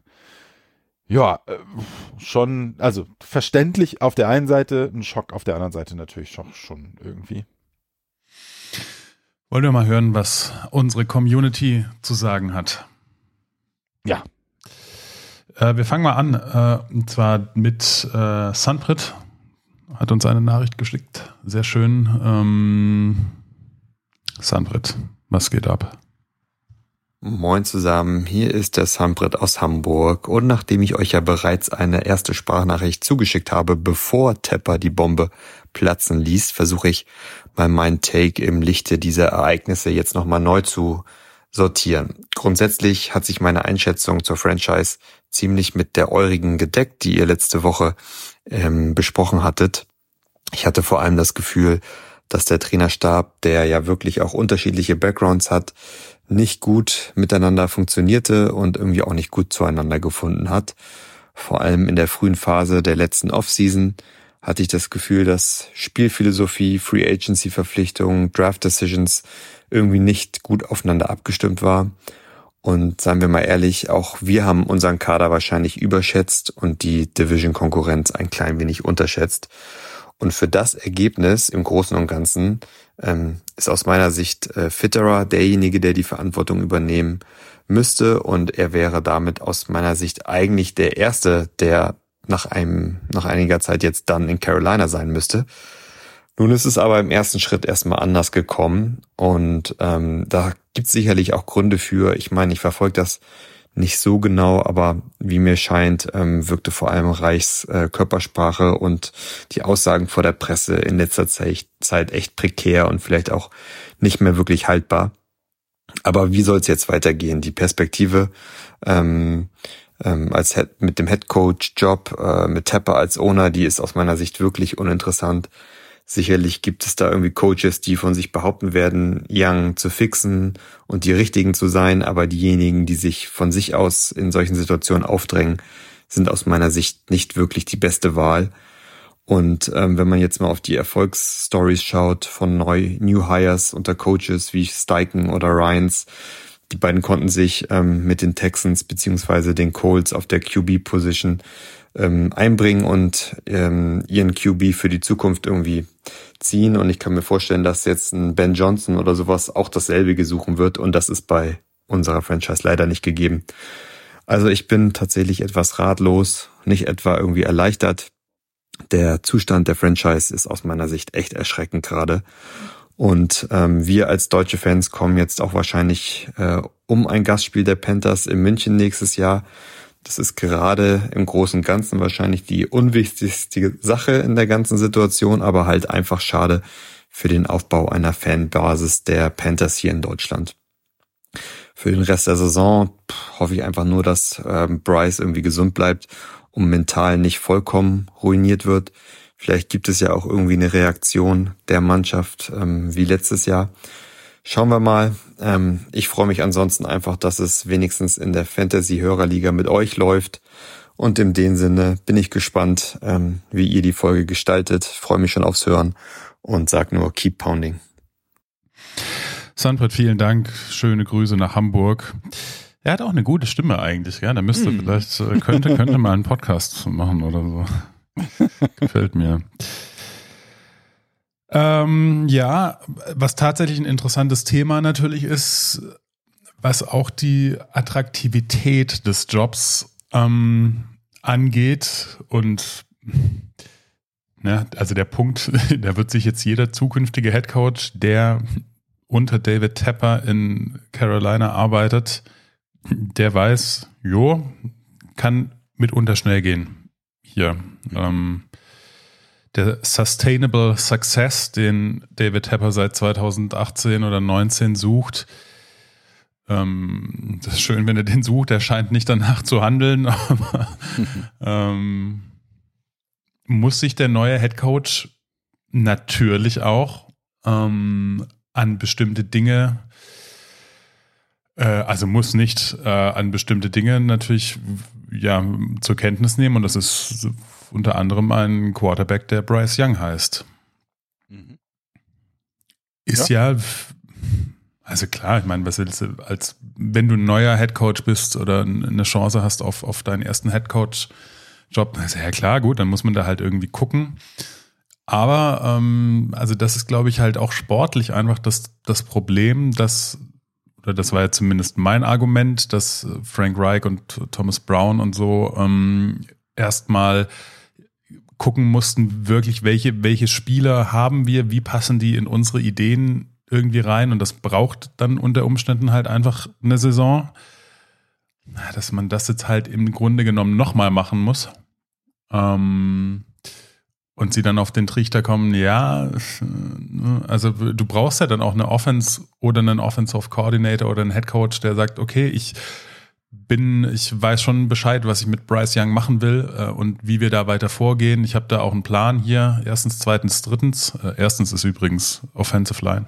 schon, also verständlich auf der einen Seite, ein Schock auf der anderen Seite natürlich schon irgendwie. Wollen wir mal hören, was unsere Community zu sagen hat? Ja. Wir fangen mal an, und zwar mit Sanprit, hat uns eine Nachricht geschickt. Sehr schön. Sanprit, was geht ab? Moin zusammen, hier ist der Sanprit aus Hamburg, und nachdem ich euch ja bereits eine erste Sprachnachricht zugeschickt habe, bevor Tepper die Bombe platzen ließ, versuche ich mal meinen Take im Lichte dieser Ereignisse jetzt nochmal neu zu sortieren. Grundsätzlich hat sich meine Einschätzung zur Franchise ziemlich mit der eurigen gedeckt, die ihr letzte Woche besprochen hattet. Ich hatte vor allem das Gefühl, dass der Trainerstab, der ja wirklich auch unterschiedliche Backgrounds hat, nicht gut miteinander funktionierte und irgendwie auch nicht gut zueinander gefunden hat. Vor allem in der frühen Phase der letzten Offseason hatte ich das Gefühl, dass Spielphilosophie, Free Agency Verpflichtungen, Draft Decisions irgendwie nicht gut aufeinander abgestimmt war. Und seien wir mal ehrlich, auch wir haben unseren Kader wahrscheinlich überschätzt und die Division-Konkurrenz ein klein wenig unterschätzt. Und für das Ergebnis im Großen und Ganzen ist aus meiner Sicht Fitterer derjenige, der die Verantwortung übernehmen müsste. Und er wäre damit aus meiner Sicht eigentlich der Erste, der nach einiger Zeit jetzt dann in Carolina sein müsste. Nun ist es aber im ersten Schritt erstmal anders gekommen und da gibt es sicherlich auch Gründe für. Ich meine, ich verfolge das nicht so genau, aber wie mir scheint, wirkte vor allem Reichs Körpersprache und die Aussagen vor der Presse in letzter Zeit echt prekär und vielleicht auch nicht mehr wirklich haltbar. Aber wie soll es jetzt weitergehen? Die Perspektive mit dem Headcoach-Job, mit Tepper als Owner, die ist aus meiner Sicht wirklich uninteressant. Sicherlich gibt es da irgendwie Coaches, die von sich behaupten werden, Young zu fixen und die Richtigen zu sein, aber diejenigen, die sich von sich aus in solchen Situationen aufdrängen, sind aus meiner Sicht nicht wirklich die beste Wahl. Und wenn man jetzt mal auf die Erfolgsstories schaut von New Hires unter Coaches wie Steichen oder Ryans, die beiden konnten sich mit den Texans beziehungsweise den Colts auf der QB-Position einbringen und ihren QB für die Zukunft irgendwie ziehen. Und ich kann mir vorstellen, dass jetzt ein Ben Johnson oder sowas auch dasselbe suchen wird. Und das ist bei unserer Franchise leider nicht gegeben. Also ich bin tatsächlich etwas ratlos, nicht etwa irgendwie erleichtert. Der Zustand der Franchise ist aus meiner Sicht echt erschreckend gerade. Und wir als deutsche Fans kommen jetzt auch wahrscheinlich um ein Gastspiel der Panthers in München nächstes Jahr. Das ist gerade im Großen und Ganzen wahrscheinlich die unwichtigste Sache in der ganzen Situation, aber halt einfach schade für den Aufbau einer Fanbasis der Panthers hier in Deutschland. Für den Rest der Saison hoffe ich einfach nur, dass Bryce irgendwie gesund bleibt und mental nicht vollkommen ruiniert wird. Vielleicht gibt es ja auch irgendwie eine Reaktion der Mannschaft wie letztes Jahr. Schauen wir mal. Ich freue mich ansonsten einfach, dass es wenigstens in der Fantasy-Hörerliga mit euch läuft. Und in dem Sinne bin ich gespannt, wie ihr die Folge gestaltet. Freue mich schon aufs Hören und sag nur Keep Pounding. Sanford, vielen Dank. Schöne Grüße nach Hamburg. Er hat auch eine gute Stimme eigentlich, ja. Da müsste vielleicht, könnte mal einen Podcast machen oder so. Gefällt mir. Ja, was tatsächlich ein interessantes Thema natürlich ist, was auch die Attraktivität des Jobs angeht und also der Punkt, da wird sich jetzt jeder zukünftige Headcoach, der unter David Tepper in Carolina arbeitet, der weiß, kann mitunter schnell gehen. Hier, der Sustainable Success, den David Tepper seit 2018 oder 19 sucht. Das ist schön, wenn er den sucht. Er scheint nicht danach zu handeln, aber muss sich der neue Headcoach natürlich auch an bestimmte Dinge, also muss nicht an bestimmte Dinge natürlich zur Kenntnis nehmen, und das ist unter anderem ein Quarterback, der Bryce Young heißt. Ist also klar, ich meine, was willst du, als wenn du ein neuer Headcoach bist oder eine Chance hast auf deinen ersten Headcoach-Job, ist ja klar, gut, dann muss man da halt irgendwie gucken. Aber also das ist, glaube ich, halt auch sportlich einfach das Problem, das war ja zumindest mein Argument, dass Frank Reich und Thomas Brown und so erstmal gucken mussten, wirklich, welche Spieler haben wir, wie passen die in unsere Ideen irgendwie rein, und das braucht dann unter Umständen halt einfach eine Saison, dass man das jetzt halt im Grunde genommen nochmal machen muss. Und sie dann auf den Trichter kommen, also du brauchst ja dann auch eine Offense oder einen Offensive Coordinator oder einen Head Coach, der sagt, okay, ich weiß schon Bescheid, was ich mit Bryce Young machen will und wie wir da weiter vorgehen. Ich habe da auch einen Plan hier. Erstens, zweitens, drittens. Erstens ist übrigens Offensive Line.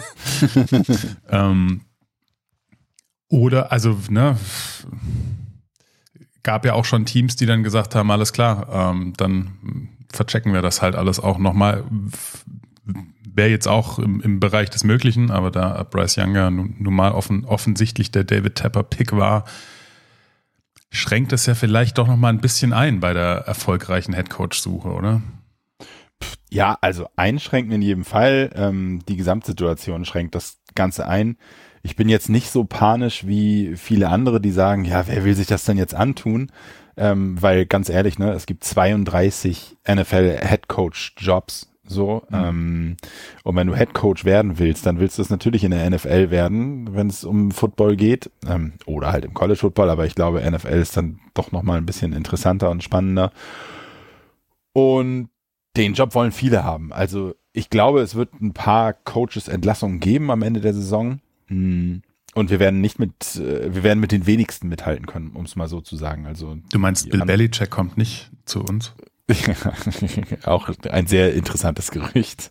Oder, also, gab ja auch schon Teams, die dann gesagt haben, alles klar, dann verchecken wir das halt alles auch nochmal. Wäre jetzt auch im Bereich des Möglichen, aber da Bryce Young ja nun mal offensichtlich der David Tepper-Pick war, schränkt es ja vielleicht doch nochmal ein bisschen ein bei der erfolgreichen Headcoach-Suche, oder? Ja, also einschränken in jedem Fall. Die Gesamtsituation schränkt das Ganze ein. Ich bin jetzt nicht so panisch wie viele andere, die sagen, ja, wer will sich das denn jetzt antun? Weil ganz ehrlich, ne, es gibt 32 NFL-Headcoach-Jobs. So, und wenn du Headcoach werden willst, dann willst du es natürlich in der NFL werden, wenn es um Football geht, oder halt im College Football, aber ich glaube, NFL ist dann doch nochmal ein bisschen interessanter und spannender. Und den Job wollen viele haben. Also ich glaube, es wird ein paar Coaches-Entlassungen geben am Ende der Saison. Und wir werden mit den wenigsten mithalten können, um es mal so zu sagen. Also du meinst, Bill Belichick kommt nicht zu uns? Auch ein sehr interessantes Gerücht.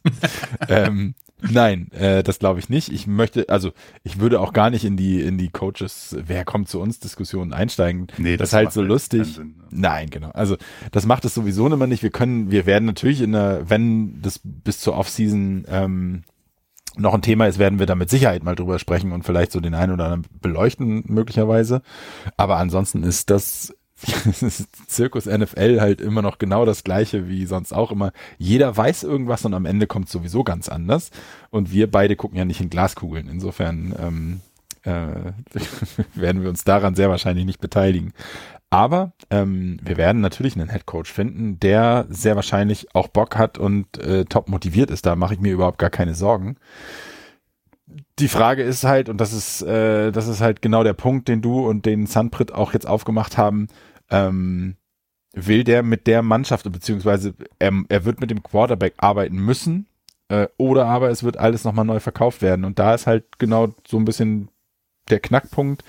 Nein, das glaube ich nicht. Ich würde auch gar nicht in die Coaches, wer kommt zu uns, Diskussionen einsteigen. Nee, das ist halt so lustig. Sinn, ja. Nein, genau. Also das macht es sowieso immer nicht. Wir werden natürlich wenn das bis zur Offseason noch ein Thema ist, werden wir da mit Sicherheit mal drüber sprechen und vielleicht so den einen oder anderen beleuchten möglicherweise. Aber ansonsten ist das Zirkus NFL halt immer noch genau das Gleiche wie sonst auch immer. Jeder weiß irgendwas und am Ende kommt sowieso ganz anders. Und wir beide gucken ja nicht in Glaskugeln. Insofern werden wir uns daran sehr wahrscheinlich nicht beteiligen. Aber wir werden natürlich einen Headcoach finden, der sehr wahrscheinlich auch Bock hat und top motiviert ist. Da mache ich mir überhaupt gar keine Sorgen. Die Frage ist halt, und das ist halt genau der Punkt, den du und den Sanprit auch jetzt aufgemacht haben, will der mit der Mannschaft, beziehungsweise er wird mit dem Quarterback arbeiten müssen, oder aber es wird alles nochmal neu verkauft werden. Und da ist halt genau so ein bisschen der Knackpunkt.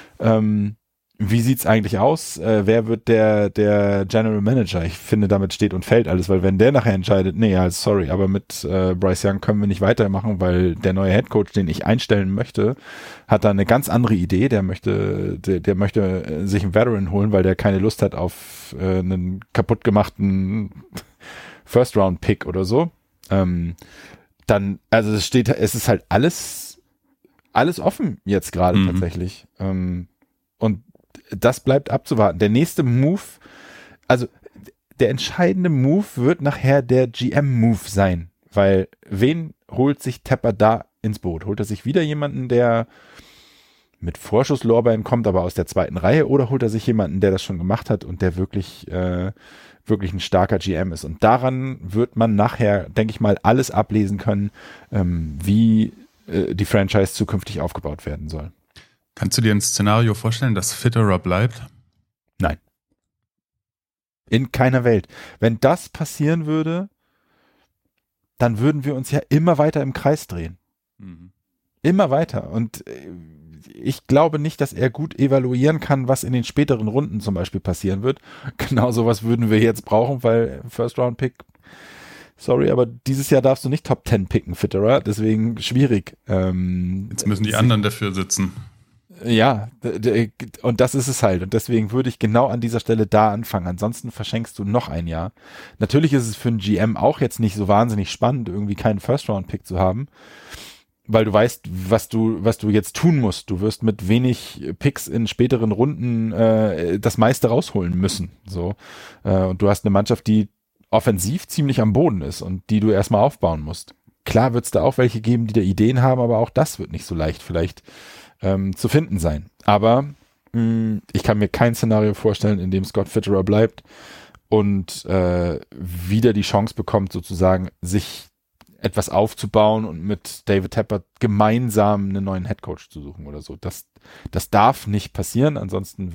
Wie sieht's eigentlich aus? Wer wird der General Manager? Ich finde, damit steht und fällt alles, weil wenn der nachher entscheidet, nee, ja, sorry, aber mit Bryce Young können wir nicht weitermachen, weil der neue Headcoach, den ich einstellen möchte, hat da eine ganz andere Idee. Der möchte sich einen Veteran holen, weil der keine Lust hat auf einen kaputt gemachten First-Round-Pick oder so. Dann, also es ist halt alles offen jetzt gerade tatsächlich. Und das bleibt abzuwarten. Der nächste Move, also der entscheidende Move wird nachher der GM-Move sein, weil wen holt sich Tepper da ins Boot? Holt er sich wieder jemanden, der mit Vorschusslorbeeren kommt, aber aus der zweiten Reihe, oder holt er sich jemanden, der das schon gemacht hat und der wirklich ein starker GM ist? Und daran wird man nachher, denke ich mal, alles ablesen können, wie die Franchise zukünftig aufgebaut werden soll. Kannst du dir ein Szenario vorstellen, dass Fitterer bleibt? Nein. In keiner Welt. Wenn das passieren würde, dann würden wir uns ja immer weiter im Kreis drehen. Immer weiter. Und ich glaube nicht, dass er gut evaluieren kann, was in den späteren Runden zum Beispiel passieren wird. Genau sowas würden wir jetzt brauchen, weil First-Round-Pick, sorry, aber dieses Jahr darfst du nicht Top 10 picken, Fitterer, deswegen schwierig. Jetzt müssen die anderen dafür sitzen. Ja, und das ist es halt. Und deswegen würde ich genau an dieser Stelle da anfangen. Ansonsten verschenkst du noch ein Jahr. Natürlich ist es für einen GM auch jetzt nicht so wahnsinnig spannend, irgendwie keinen First-Round-Pick zu haben, weil du weißt, was du jetzt tun musst. Du wirst mit wenig Picks in späteren Runden das meiste rausholen müssen. So. Und du hast eine Mannschaft, die offensiv ziemlich am Boden ist und die du erstmal aufbauen musst. Klar wird es da auch welche geben, die da Ideen haben, aber auch das wird nicht so leicht vielleicht zu finden sein. Aber ich kann mir kein Szenario vorstellen, in dem Scott Fitterer bleibt und wieder die Chance bekommt, sozusagen sich etwas aufzubauen und mit David Tepper gemeinsam einen neuen Headcoach zu suchen oder so. Das darf nicht passieren, ansonsten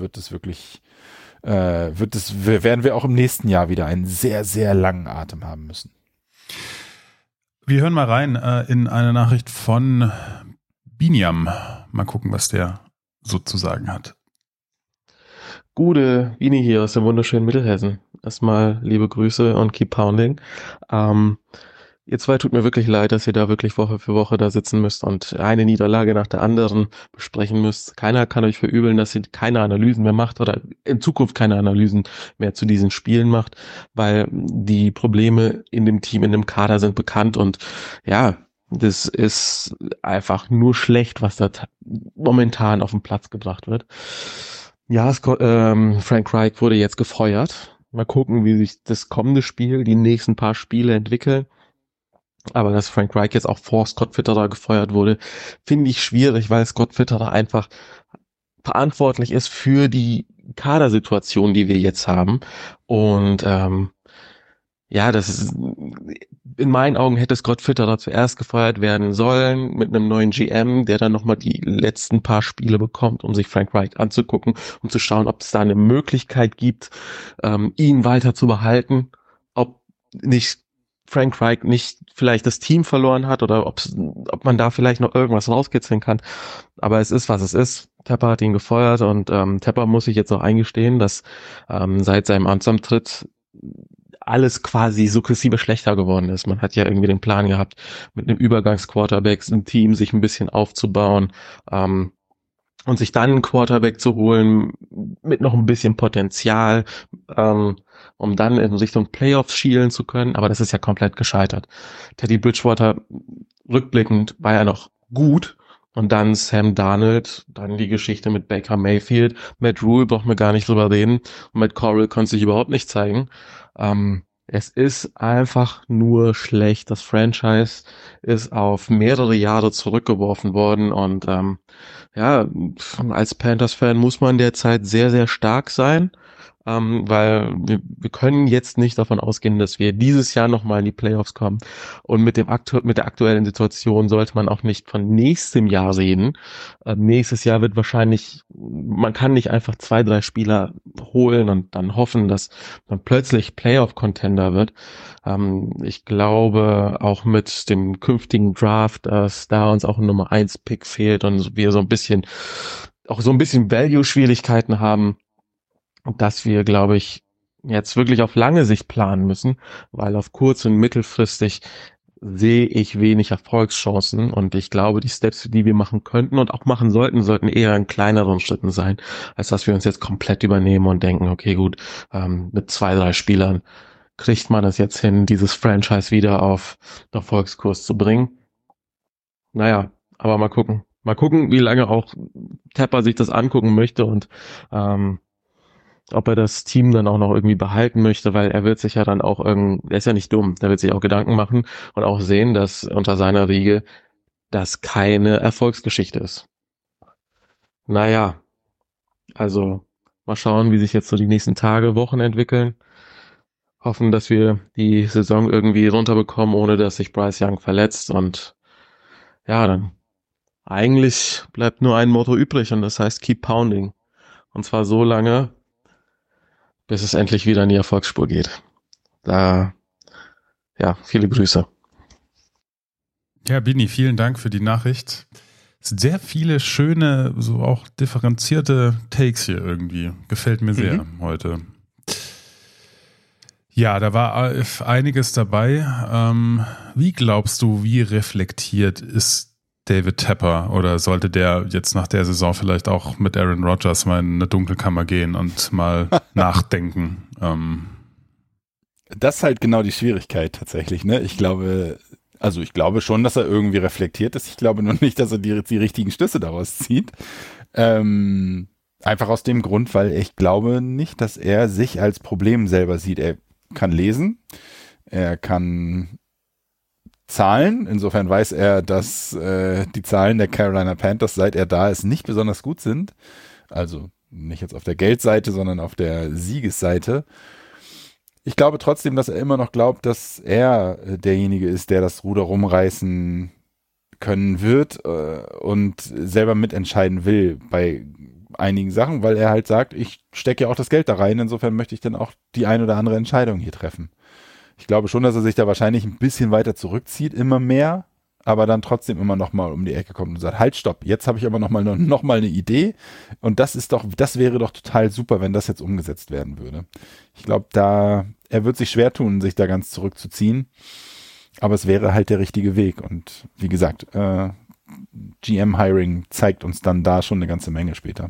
werden wir auch im nächsten Jahr wieder einen sehr, sehr langen Atem haben müssen. Wir hören mal rein in eine Nachricht von Biniam. Mal gucken, was der so zu sagen hat. Gute, Bini hier aus dem wunderschönen Mittelhessen. Erstmal liebe Grüße und keep pounding. ihr zwei tut mir wirklich leid, dass ihr da wirklich Woche für Woche da sitzen müsst und eine Niederlage nach der anderen besprechen müsst. Keiner kann euch verübeln, dass ihr keine Analysen mehr macht oder in Zukunft keine Analysen mehr zu diesen Spielen macht, weil die Probleme in dem Team, in dem Kader sind bekannt und ja, das ist einfach nur schlecht, was da momentan auf den Platz gebracht wird. Ja, Frank Reich wurde jetzt gefeuert. Mal gucken, wie sich das kommende Spiel, die nächsten paar Spiele entwickeln. Aber dass Frank Reich jetzt auch vor Scott Fitterer gefeuert wurde, finde ich schwierig, weil Scott Fitterer einfach verantwortlich ist für die Kadersituation, die wir jetzt haben. Und ja, das ist, in meinen Augen hätte Scott Fitterer zuerst gefeuert werden sollen mit einem neuen GM, der dann nochmal die letzten paar Spiele bekommt, um sich Frank Reich anzugucken und zu schauen, ob es da eine Möglichkeit gibt, ihn weiter zu behalten, ob nicht Frank Reich nicht vielleicht das Team verloren hat oder ob man da vielleicht noch irgendwas rauskitzeln kann. Aber es ist, was es ist. Tepper hat ihn gefeuert und Tepper muss sich jetzt auch eingestehen, dass seit seinem Amtsantritt alles quasi sukzessive schlechter geworden ist. Man hat ja irgendwie den Plan gehabt, mit einem Übergangsquarterback ein Team sich ein bisschen aufzubauen und sich dann einen Quarterback zu holen mit noch ein bisschen Potenzial, um dann in Richtung Playoffs schielen zu können. Aber das ist ja komplett gescheitert. Teddy Bridgewater, rückblickend, war ja noch gut. Und dann Sam Darnold, dann die Geschichte mit Baker Mayfield. Matt Rule braucht mir gar nicht drüber reden. Und Matt Corral konnte sich überhaupt nicht zeigen. Es ist einfach nur schlecht. Das Franchise ist auf mehrere Jahre zurückgeworfen worden. Und ja, als Panthers-Fan muss man derzeit sehr, sehr stark sein. Weil wir können jetzt nicht davon ausgehen, dass wir dieses Jahr nochmal in die Playoffs kommen. Und mit der aktuellen Situation sollte man auch nicht von nächstem Jahr reden. Nächstes Jahr wird wahrscheinlich, man kann nicht einfach 2, 3 Spieler holen und dann hoffen, dass man plötzlich Playoff-Contender wird. Ich glaube auch mit dem künftigen Draft, dass da uns auch ein Nummer 1 Pick fehlt und wir so ein bisschen Value-Schwierigkeiten haben. Dass wir, glaube ich, jetzt wirklich auf lange Sicht planen müssen, weil auf kurz- und mittelfristig sehe ich wenig Erfolgschancen und ich glaube, die Steps, die wir machen könnten und auch machen sollten eher in kleineren Schritten sein, als dass wir uns jetzt komplett übernehmen und denken, okay, gut, mit 2, 3 Spielern kriegt man es jetzt hin, dieses Franchise wieder auf Erfolgskurs zu bringen. Naja, aber mal gucken. Mal gucken, wie lange auch Tepper sich das angucken möchte und ob er das Team dann auch noch irgendwie behalten möchte, weil er wird sich ja dann auch er ist ja nicht dumm, der wird sich auch Gedanken machen und auch sehen, dass unter seiner Riege das keine Erfolgsgeschichte ist. Naja, also mal schauen, wie sich jetzt so die nächsten Tage, Wochen entwickeln. Hoffen, dass wir die Saison irgendwie runterbekommen, ohne dass sich Bryce Young verletzt und ja, dann eigentlich bleibt nur ein Motto übrig und das heißt Keep Pounding. Und zwar so lange, bis es endlich wieder in die Erfolgsspur geht. Ja, viele Grüße. Ja, Bini, vielen Dank für die Nachricht. Es sind sehr viele schöne, so auch differenzierte Takes hier irgendwie. Gefällt mir sehr heute. Ja, da war einiges dabei. Wie glaubst du, wie reflektiert ist David Tepper oder sollte der jetzt nach der Saison vielleicht auch mit Aaron Rodgers mal in eine Dunkelkammer gehen und mal nachdenken? Das ist halt genau die Schwierigkeit tatsächlich, ne? Ich glaube schon, dass er irgendwie reflektiert ist. Ich glaube nur nicht, dass er die richtigen Schlüsse daraus zieht. Einfach aus dem Grund, weil ich glaube nicht, dass er sich als Problem selber sieht. Er kann lesen, er kann Zahlen. Insofern weiß er, dass die Zahlen der Carolina Panthers, seit er da ist, nicht besonders gut sind. Also nicht jetzt auf der Geldseite, sondern auf der Siegesseite. Ich glaube trotzdem, dass er immer noch glaubt, dass er derjenige ist, der das Ruder rumreißen können wird und selber mitentscheiden will bei einigen Sachen, weil er halt sagt, ich stecke ja auch das Geld da rein, insofern möchte ich dann auch die ein oder andere Entscheidung hier treffen. Ich glaube schon, dass er sich da wahrscheinlich ein bisschen weiter zurückzieht, immer mehr, aber dann trotzdem immer noch mal um die Ecke kommt und sagt, halt, stopp, jetzt habe ich aber noch mal eine Idee und das wäre doch total super, wenn das jetzt umgesetzt werden würde. Ich glaube, er wird sich schwer tun, sich da ganz zurückzuziehen. Aber es wäre halt der richtige Weg. Und wie gesagt, GM-Hiring zeigt uns dann da schon eine ganze Menge später.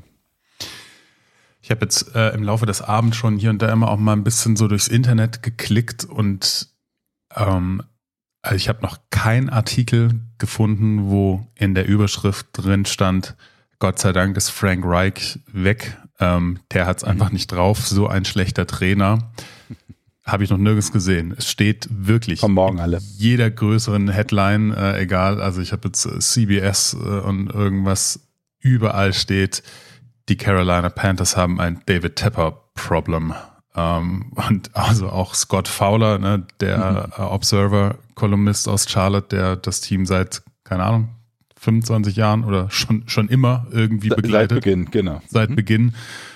Ich habe jetzt im Laufe des Abends schon hier und da immer auch mal ein bisschen so durchs Internet geklickt und also ich habe noch keinen Artikel gefunden, wo in der Überschrift drin stand, Gott sei Dank ist Frank Reich weg. Der hat es einfach nicht drauf, so ein schlechter Trainer. Habe ich noch nirgends gesehen. Es steht wirklich Kommen morgen alle. Jeder größeren Headline, egal, also ich habe jetzt CBS und irgendwas, überall steht, die Carolina Panthers haben ein David Tepper-Problem. Und also auch Scott Fowler, ne, der Observer-Kolumnist aus Charlotte, der das Team seit, keine Ahnung, 25 Jahren oder schon immer irgendwie begleitet. Seit Beginn, genau. Seit Beginn.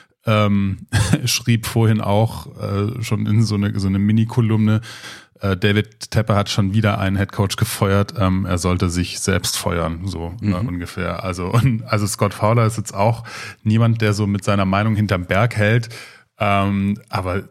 Schrieb vorhin auch schon in so eine Mini-Kolumne, David Tepper hat schon wieder einen Headcoach gefeuert, er sollte sich selbst feuern, so ungefähr. Also Scott Fowler ist jetzt auch niemand, der so mit seiner Meinung hinterm Berg hält, aber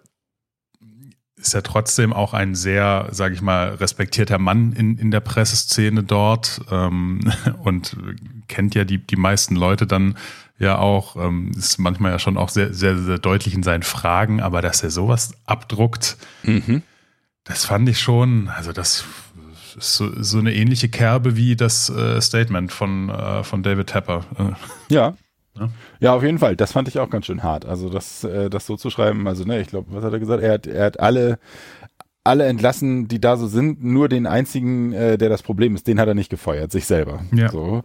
ist ja trotzdem auch ein sehr, sage ich mal, respektierter Mann in der Presseszene dort und kennt ja die meisten Leute dann ja auch, ist manchmal ja schon auch sehr, sehr, sehr deutlich in seinen Fragen, aber dass er sowas abdruckt, das fand ich schon, also das ist so eine ähnliche Kerbe wie das Statement von David Tepper. Ja. Ja, auf jeden Fall. Das fand ich auch ganz schön hart. Also das so zu schreiben, also ne, ich glaube, was hat er gesagt? Er hat alle entlassen, die da so sind, nur den einzigen, der das Problem ist, den hat er nicht gefeuert, sich selber. Ja. So.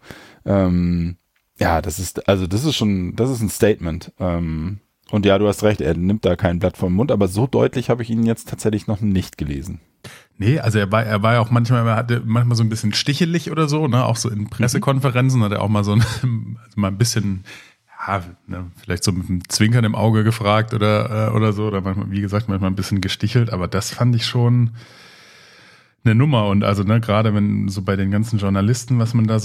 Ja, das ist ein Statement. Und ja, du hast recht, er nimmt da kein Blatt vom Mund, aber so deutlich habe ich ihn jetzt tatsächlich noch nicht gelesen. Nee, also er war ja auch manchmal so ein bisschen stichelig oder so, ne, auch so in Pressekonferenzen hat er auch mal so mal ein bisschen, ja, ne, vielleicht so mit einem Zwinkern im Auge gefragt oder so, oder manchmal, wie gesagt, manchmal ein bisschen gestichelt, aber das fand ich schon eine Nummer und also, ne, gerade wenn so bei den ganzen Journalisten, was man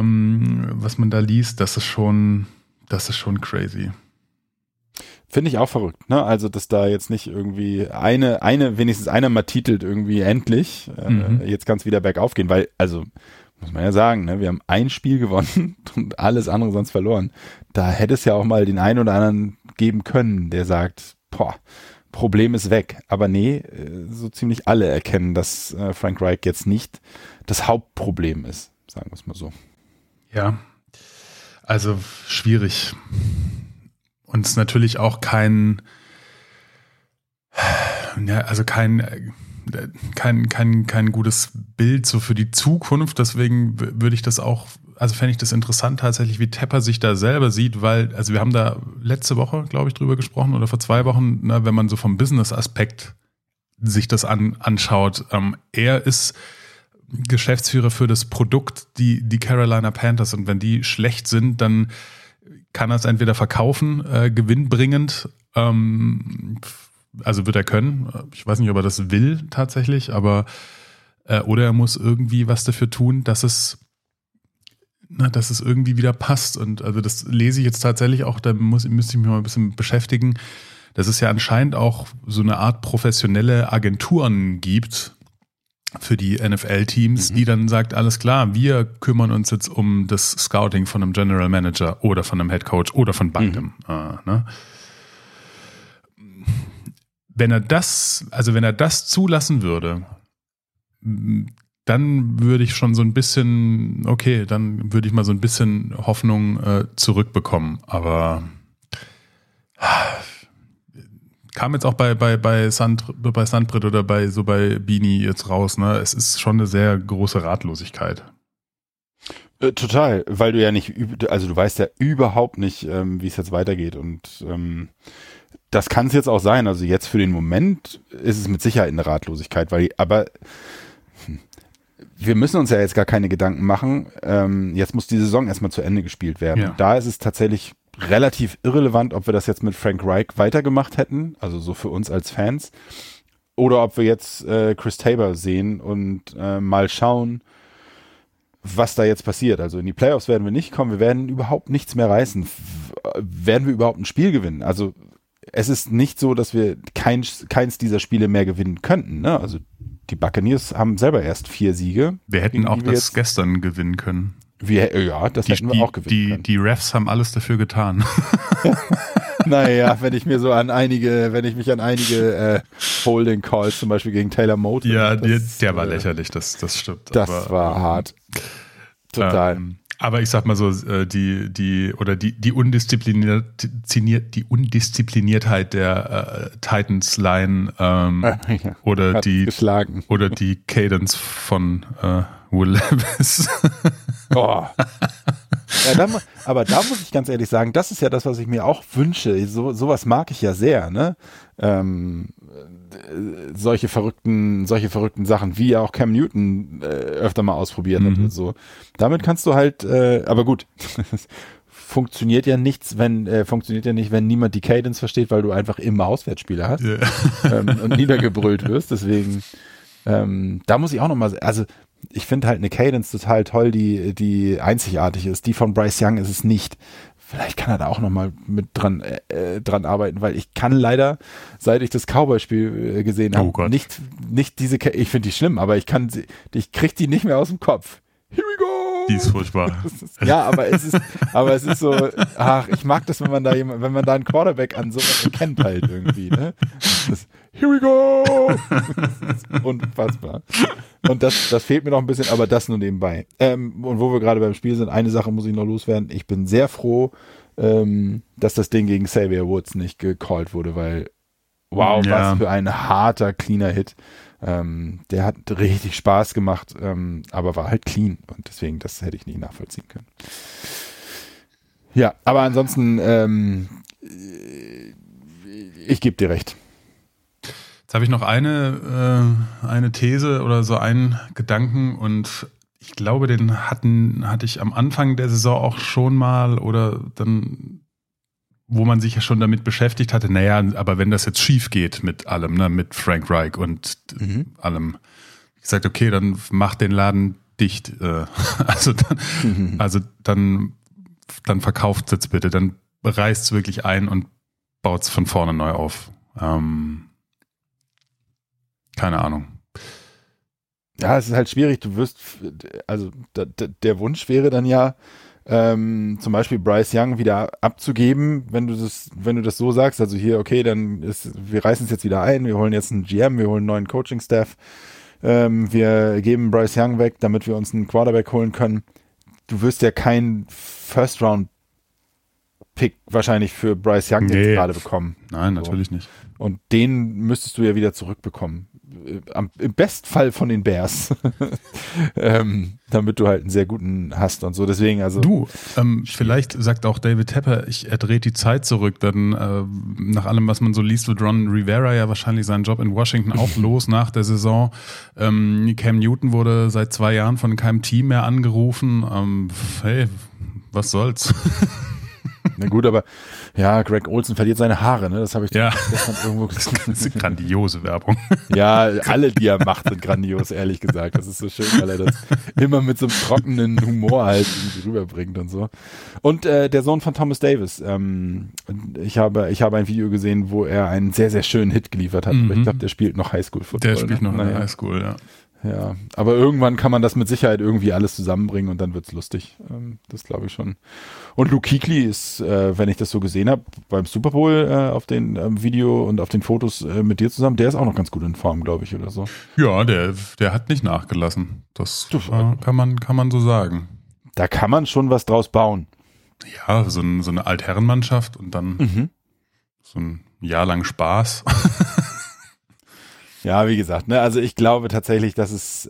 da liest, das ist schon crazy. Finde ich auch verrückt, ne? Also, dass da jetzt nicht irgendwie wenigstens einer mal titelt irgendwie endlich, jetzt kann es wieder bergauf gehen, weil, also, muss man ja sagen, ne, wir haben ein Spiel gewonnen und alles andere sonst verloren. Da hätte es ja auch mal den einen oder anderen geben können, der sagt, Problem ist weg. Aber nee, so ziemlich alle erkennen, dass Frank Reich jetzt nicht das Hauptproblem ist, sagen wir es mal so. Ja, also schwierig. Und es ist natürlich auch kein gutes Bild so für die Zukunft. Deswegen würde ich das auch, also fände ich das interessant tatsächlich, wie Tepper sich da selber sieht, weil, also wir haben da letzte Woche, glaube ich, drüber gesprochen oder vor 2 Wochen, ne, wenn man so vom Business-Aspekt sich das anschaut. Er ist Geschäftsführer für das Produkt, die Carolina Panthers, und wenn die schlecht sind, dann kann er es entweder verkaufen, gewinnbringend, also wird er können. Ich weiß nicht, ob er das will tatsächlich, aber oder er muss irgendwie was dafür tun, dass es irgendwie wieder passt. Und also das lese ich jetzt tatsächlich auch, da müsste ich mich mal ein bisschen beschäftigen, dass es ja anscheinend auch so eine Art professionelle Agenturen gibt für die NFL-Teams, die dann sagt, alles klar, wir kümmern uns jetzt um das Scouting von einem General Manager oder von einem Head Coach oder von beidem. Ne? Wenn er das zulassen würde, dann würde ich schon so ein bisschen, okay, dann würde ich mal so ein bisschen Hoffnung zurückbekommen. Aber kam jetzt auch bei Sandbrit oder bei Bini jetzt raus, ne? Es ist schon eine sehr große Ratlosigkeit. Total, weil du ja nicht, also du weißt ja überhaupt nicht, wie es jetzt weitergeht, und das kann es jetzt auch sein. Also jetzt für den Moment ist es mit Sicherheit eine Ratlosigkeit, aber wir müssen uns ja jetzt gar keine Gedanken machen. Jetzt muss die Saison erstmal zu Ende gespielt werden. Ja. Da ist es tatsächlich relativ irrelevant, ob wir das jetzt mit Frank Reich weitergemacht hätten, also so für uns als Fans, oder ob wir jetzt Chris Tabor sehen und mal schauen, was da jetzt passiert. Also in die Playoffs werden wir nicht kommen, wir werden überhaupt nichts mehr reißen. Werden wir überhaupt ein Spiel gewinnen? Also es ist nicht so, dass wir keins dieser Spiele mehr gewinnen könnten, ne? Also die Buccaneers haben selber erst 4 Siege. Wir hätten auch das gestern gewinnen können. Das hätten wir auch gewinnen können. Die Refs haben alles dafür getan. Naja, wenn ich mich an einige Holding Calls zum Beispiel gegen Taylor Moton. Ja, der war lächerlich, das stimmt. Das war hart. Total. Aber ich sag mal so, die Undiszipliniertheit der Titans-Line oder die Cadence von Will Levis. Oh. Ja, aber da muss ich ganz ehrlich sagen, das ist ja das, was ich mir auch wünsche. Sowas mag ich ja sehr, ne? Solche verrückten Sachen, wie ja auch Cam Newton öfter mal ausprobiert hat und so. Damit kannst du halt, aber gut, funktioniert ja nicht, wenn niemand die Cadence versteht, weil du einfach immer Auswärtsspieler hast und niedergebrüllt wirst. Deswegen, da muss ich auch nochmal, also ich finde halt eine Cadence total toll, die einzigartig ist. Die von Bryce Young ist es nicht. Vielleicht kann er da auch nochmal mit dran arbeiten, weil ich kann leider, seit ich das Cowboy-Spiel gesehen habe, nicht diese, ich finde die schlimm, aber ich krieg die nicht mehr aus dem Kopf. Here we go! Die ist furchtbar. Ja, aber es ist so, ich mag das, wenn man da einen Quarterback an sowas erkennt halt irgendwie, ne? Here we go! Das ist unfassbar. Und das fehlt mir noch ein bisschen, aber das nur nebenbei. Und wo wir gerade beim Spiel sind, eine Sache muss ich noch loswerden. Ich bin sehr froh, dass das Ding gegen Xavier Woods nicht gecallt wurde, weil wow, was für ein harter, cleaner Hit. Der hat richtig Spaß gemacht, aber war halt clean und deswegen, das hätte ich nicht nachvollziehen können. Ja, aber ansonsten, ich gebe dir recht. Jetzt habe ich noch eine These oder so einen Gedanken und ich glaube, den hatte ich am Anfang der Saison auch schon mal oder dann, wo man sich ja schon damit beschäftigt hatte, naja, aber wenn das jetzt schief geht mit allem, ne, mit Frank Reich und allem, ich gesagt, okay, dann mach den Laden dicht. Dann verkauft es jetzt bitte, dann reißt es wirklich ein und baut es von vorne neu auf. Keine Ahnung. Ja, es ist halt schwierig, der Wunsch wäre dann ja, zum Beispiel Bryce Young wieder abzugeben, wenn du das so sagst, also hier, okay, wir reißen es jetzt wieder ein, wir holen jetzt einen GM, wir holen einen neuen Coaching-Staff, wir geben Bryce Young weg, damit wir uns einen Quarterback holen können. Du wirst ja keinen First-Round-Pick wahrscheinlich für Bryce Young jetzt gerade bekommen. Nein, natürlich nicht. Und den müsstest du ja wieder zurückbekommen. Im Bestfall von den Bears. Damit du halt einen sehr guten hast und so. Deswegen, also. Vielleicht sagt auch David Tepper, er dreht die Zeit zurück. Dann, nach allem, was man so liest, wird Ron Rivera ja wahrscheinlich seinen Job in Washington auch los nach der Saison. Cam Newton wurde seit 2 Jahren von keinem Team mehr angerufen. Hey, was soll's? Na gut, aber ja, Greg Olsen verliert seine Haare, ne? Das habe ich gestern irgendwo gesehen. Das ist eine grandiose Werbung. Ja, alle, die er macht, sind grandios, ehrlich gesagt. Das ist so schön, weil er das immer mit so einem trockenen Humor halt irgendwie rüberbringt und so. Und der Sohn von Thomas Davis. Ich habe ein Video gesehen, wo er einen sehr, sehr schönen Hit geliefert hat. Aber ich glaube, der spielt noch Highschool-Football. Der spielt noch in der Highschool, ja. Ja, aber irgendwann kann man das mit Sicherheit irgendwie alles zusammenbringen und dann wird's lustig. Das glaube ich schon. Und Luke Kuechly ist, wenn ich das so gesehen habe, beim Super Bowl auf den Video und auf den Fotos mit dir zusammen, der ist auch noch ganz gut in Form, glaube ich, oder so. Ja, der hat nicht nachgelassen. Das kann man so sagen. Da kann man schon was draus bauen. Ja, so eine Altherrenmannschaft und dann so ein Jahr lang Spaß. Ja, wie gesagt, ne, also ich glaube tatsächlich, dass es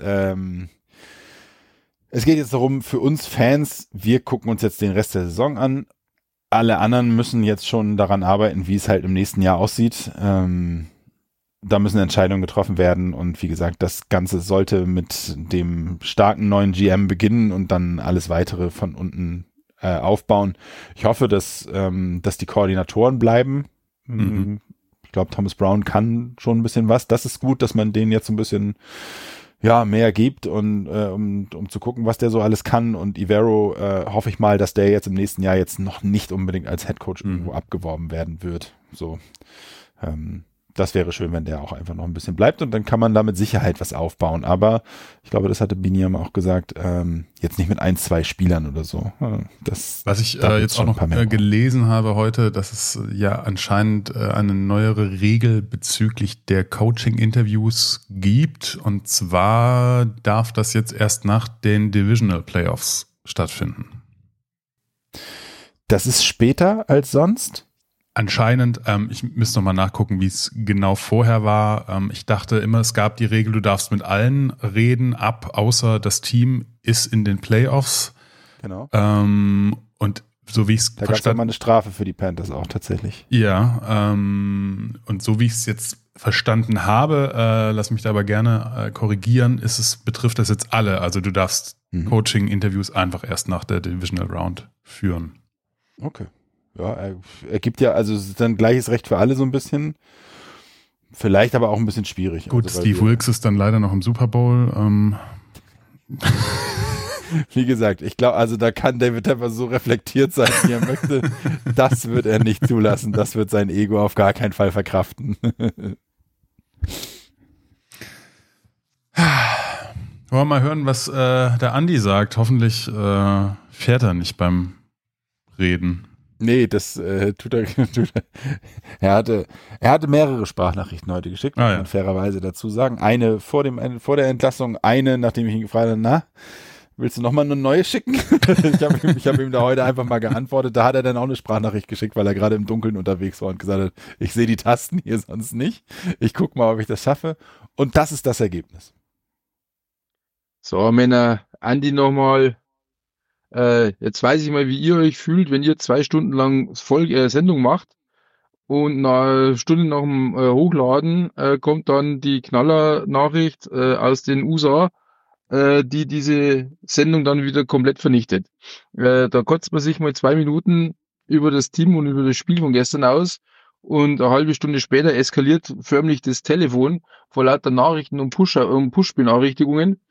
geht jetzt darum, für uns Fans, wir gucken uns jetzt den Rest der Saison an. Alle anderen müssen jetzt schon daran arbeiten, wie es halt im nächsten Jahr aussieht. Da müssen Entscheidungen getroffen werden und wie gesagt, das Ganze sollte mit dem starken neuen GM beginnen und dann alles weitere von unten aufbauen. Ich hoffe, dass die Koordinatoren bleiben. Ich glaube, Thomas Brown kann schon ein bisschen was. Das ist gut, dass man denen jetzt so ein bisschen mehr gibt und um zu gucken, was der so alles kann. Und Evero hoffe ich mal, dass der jetzt im nächsten Jahr jetzt noch nicht unbedingt als Headcoach irgendwo abgeworben werden wird. So, Das wäre schön, wenn der auch einfach noch ein bisschen bleibt und dann kann man da mit Sicherheit was aufbauen. Aber ich glaube, das hatte Biniam auch gesagt, jetzt nicht mit 1, 2 Spielern oder so. Was ich jetzt auch noch gelesen habe heute, dass es ja anscheinend eine neuere Regel bezüglich der Coaching-Interviews gibt. Und zwar darf das jetzt erst nach den Divisional Playoffs stattfinden. Das ist später als sonst? Anscheinend, ich müsste nochmal nachgucken, wie es genau vorher war. Ich dachte immer, es gab die Regel, du darfst mit allen reden, außer das Team ist in den Playoffs. Genau. Und so wie ich es da gab es ja mal eine Strafe für die Panthers auch tatsächlich. Ja, und so wie ich es jetzt verstanden habe, lass mich da aber gerne korrigieren, betrifft das jetzt alle. Also du darfst Coaching-Interviews einfach erst nach der Divisional Round führen. Okay. Ja, er gibt ja, also es ist dann gleiches Recht für alle so ein bisschen. Vielleicht aber auch ein bisschen schwierig. Gut, also, Steve Wilkes ist dann leider noch im Super Bowl. Wie gesagt, ich glaube, also da kann David Tepper so reflektiert sein, wie er möchte. Das wird er nicht zulassen. Das wird sein Ego auf gar keinen Fall verkraften. Wollen wir mal hören, was der Andi sagt. Hoffentlich fährt er nicht beim Reden. Nee, das tut er. Er hatte mehrere Sprachnachrichten heute geschickt, muss man fairerweise dazu sagen. Eine vor der Entlassung, eine, nachdem ich ihn gefragt habe, na, willst du nochmal eine neue schicken? Ich hab ihm da heute einfach mal geantwortet. Da hat er dann auch eine Sprachnachricht geschickt, weil er gerade im Dunkeln unterwegs war und gesagt hat, ich sehe die Tasten hier sonst nicht. Ich guck mal, ob ich das schaffe. Und das ist das Ergebnis. So, Männer, Andi nochmal. Jetzt weiß ich mal, wie ihr euch fühlt, wenn ihr 2 Stunden lang Sendung macht und eine Stunde nach dem Hochladen kommt dann die Knaller-Nachricht aus den USA, die diese Sendung dann wieder komplett vernichtet. Da kotzt man sich mal 2 Minuten über das Team und über das Spiel von gestern aus und eine halbe Stunde später eskaliert förmlich das Telefon vor lauter Nachrichten und Push-Benachrichtigungen,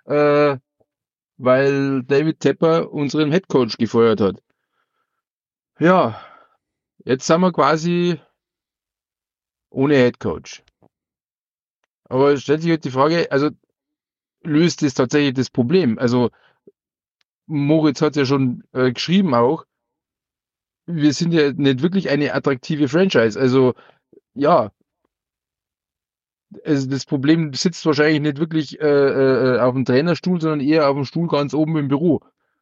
weil David Tepper unseren Headcoach gefeuert hat. Ja, jetzt sind wir quasi ohne Headcoach. Aber es stellt sich halt die Frage, also löst es tatsächlich das Problem? Also Moritz hat ja schon geschrieben auch, wir sind ja nicht wirklich eine attraktive Franchise. Also ja, also das Problem sitzt wahrscheinlich nicht wirklich auf dem Trainerstuhl, sondern eher auf dem Stuhl ganz oben im Büro.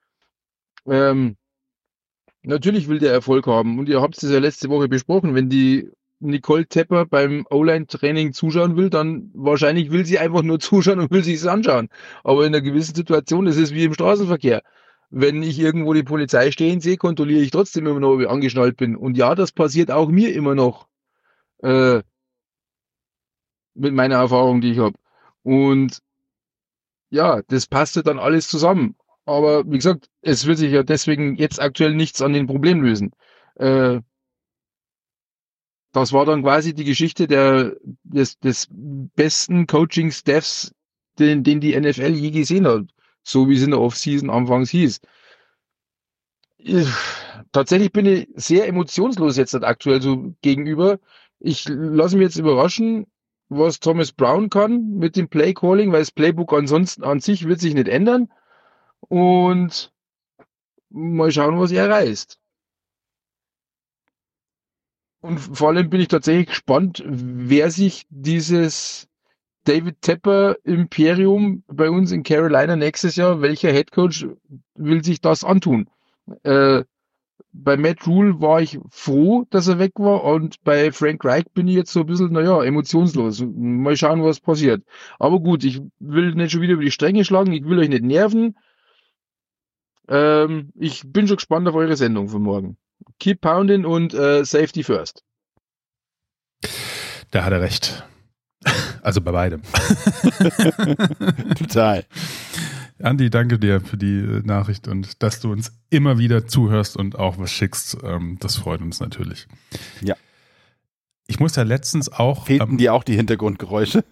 Natürlich will der Erfolg haben und ihr habt es ja letzte Woche besprochen, wenn die Nicole Tepper beim O-Line-Training zuschauen will, dann wahrscheinlich will sie einfach nur zuschauen und will sich es anschauen. Aber in einer gewissen Situation ist es wie im Straßenverkehr. Wenn ich irgendwo die Polizei stehen sehe, kontrolliere ich trotzdem immer noch, ob ich angeschnallt bin. Und ja, das passiert auch mir immer noch. Mit meiner Erfahrung, die ich habe. Und ja, das passte dann alles zusammen. Aber wie gesagt, es wird sich ja deswegen jetzt aktuell nichts an den Problemen lösen. Das war dann quasi die Geschichte des besten Coaching-Staffs, den die NFL je gesehen hat. So wie es in der Offseason anfangs hieß. Tatsächlich bin ich sehr emotionslos jetzt aktuell so gegenüber. Ich lasse mich jetzt überraschen, was Thomas Brown kann mit dem Play-Calling, weil das Playbook ansonsten an sich wird sich nicht ändern. Und mal schauen, was er reißt. Und vor allem bin ich tatsächlich gespannt, wer sich dieses David Tepper Imperium bei uns in Carolina nächstes Jahr, welcher Headcoach will sich das antun? Bei Matt Rule war ich froh, dass er weg war, und bei Frank Reich bin ich jetzt so ein bisschen, emotionslos. Mal schauen, was passiert. Aber gut, ich will nicht schon wieder über die Stränge schlagen, ich will euch nicht nerven. Ich bin schon gespannt auf eure Sendung von morgen. Keep pounding und Safety first. Da hat er recht. Also bei beidem. Total. Andi, danke dir für die Nachricht und dass du uns immer wieder zuhörst und auch was schickst. Das freut uns natürlich. Ja. Ich muss ja letztens auch... Fehlten dir auch die Hintergrundgeräusche?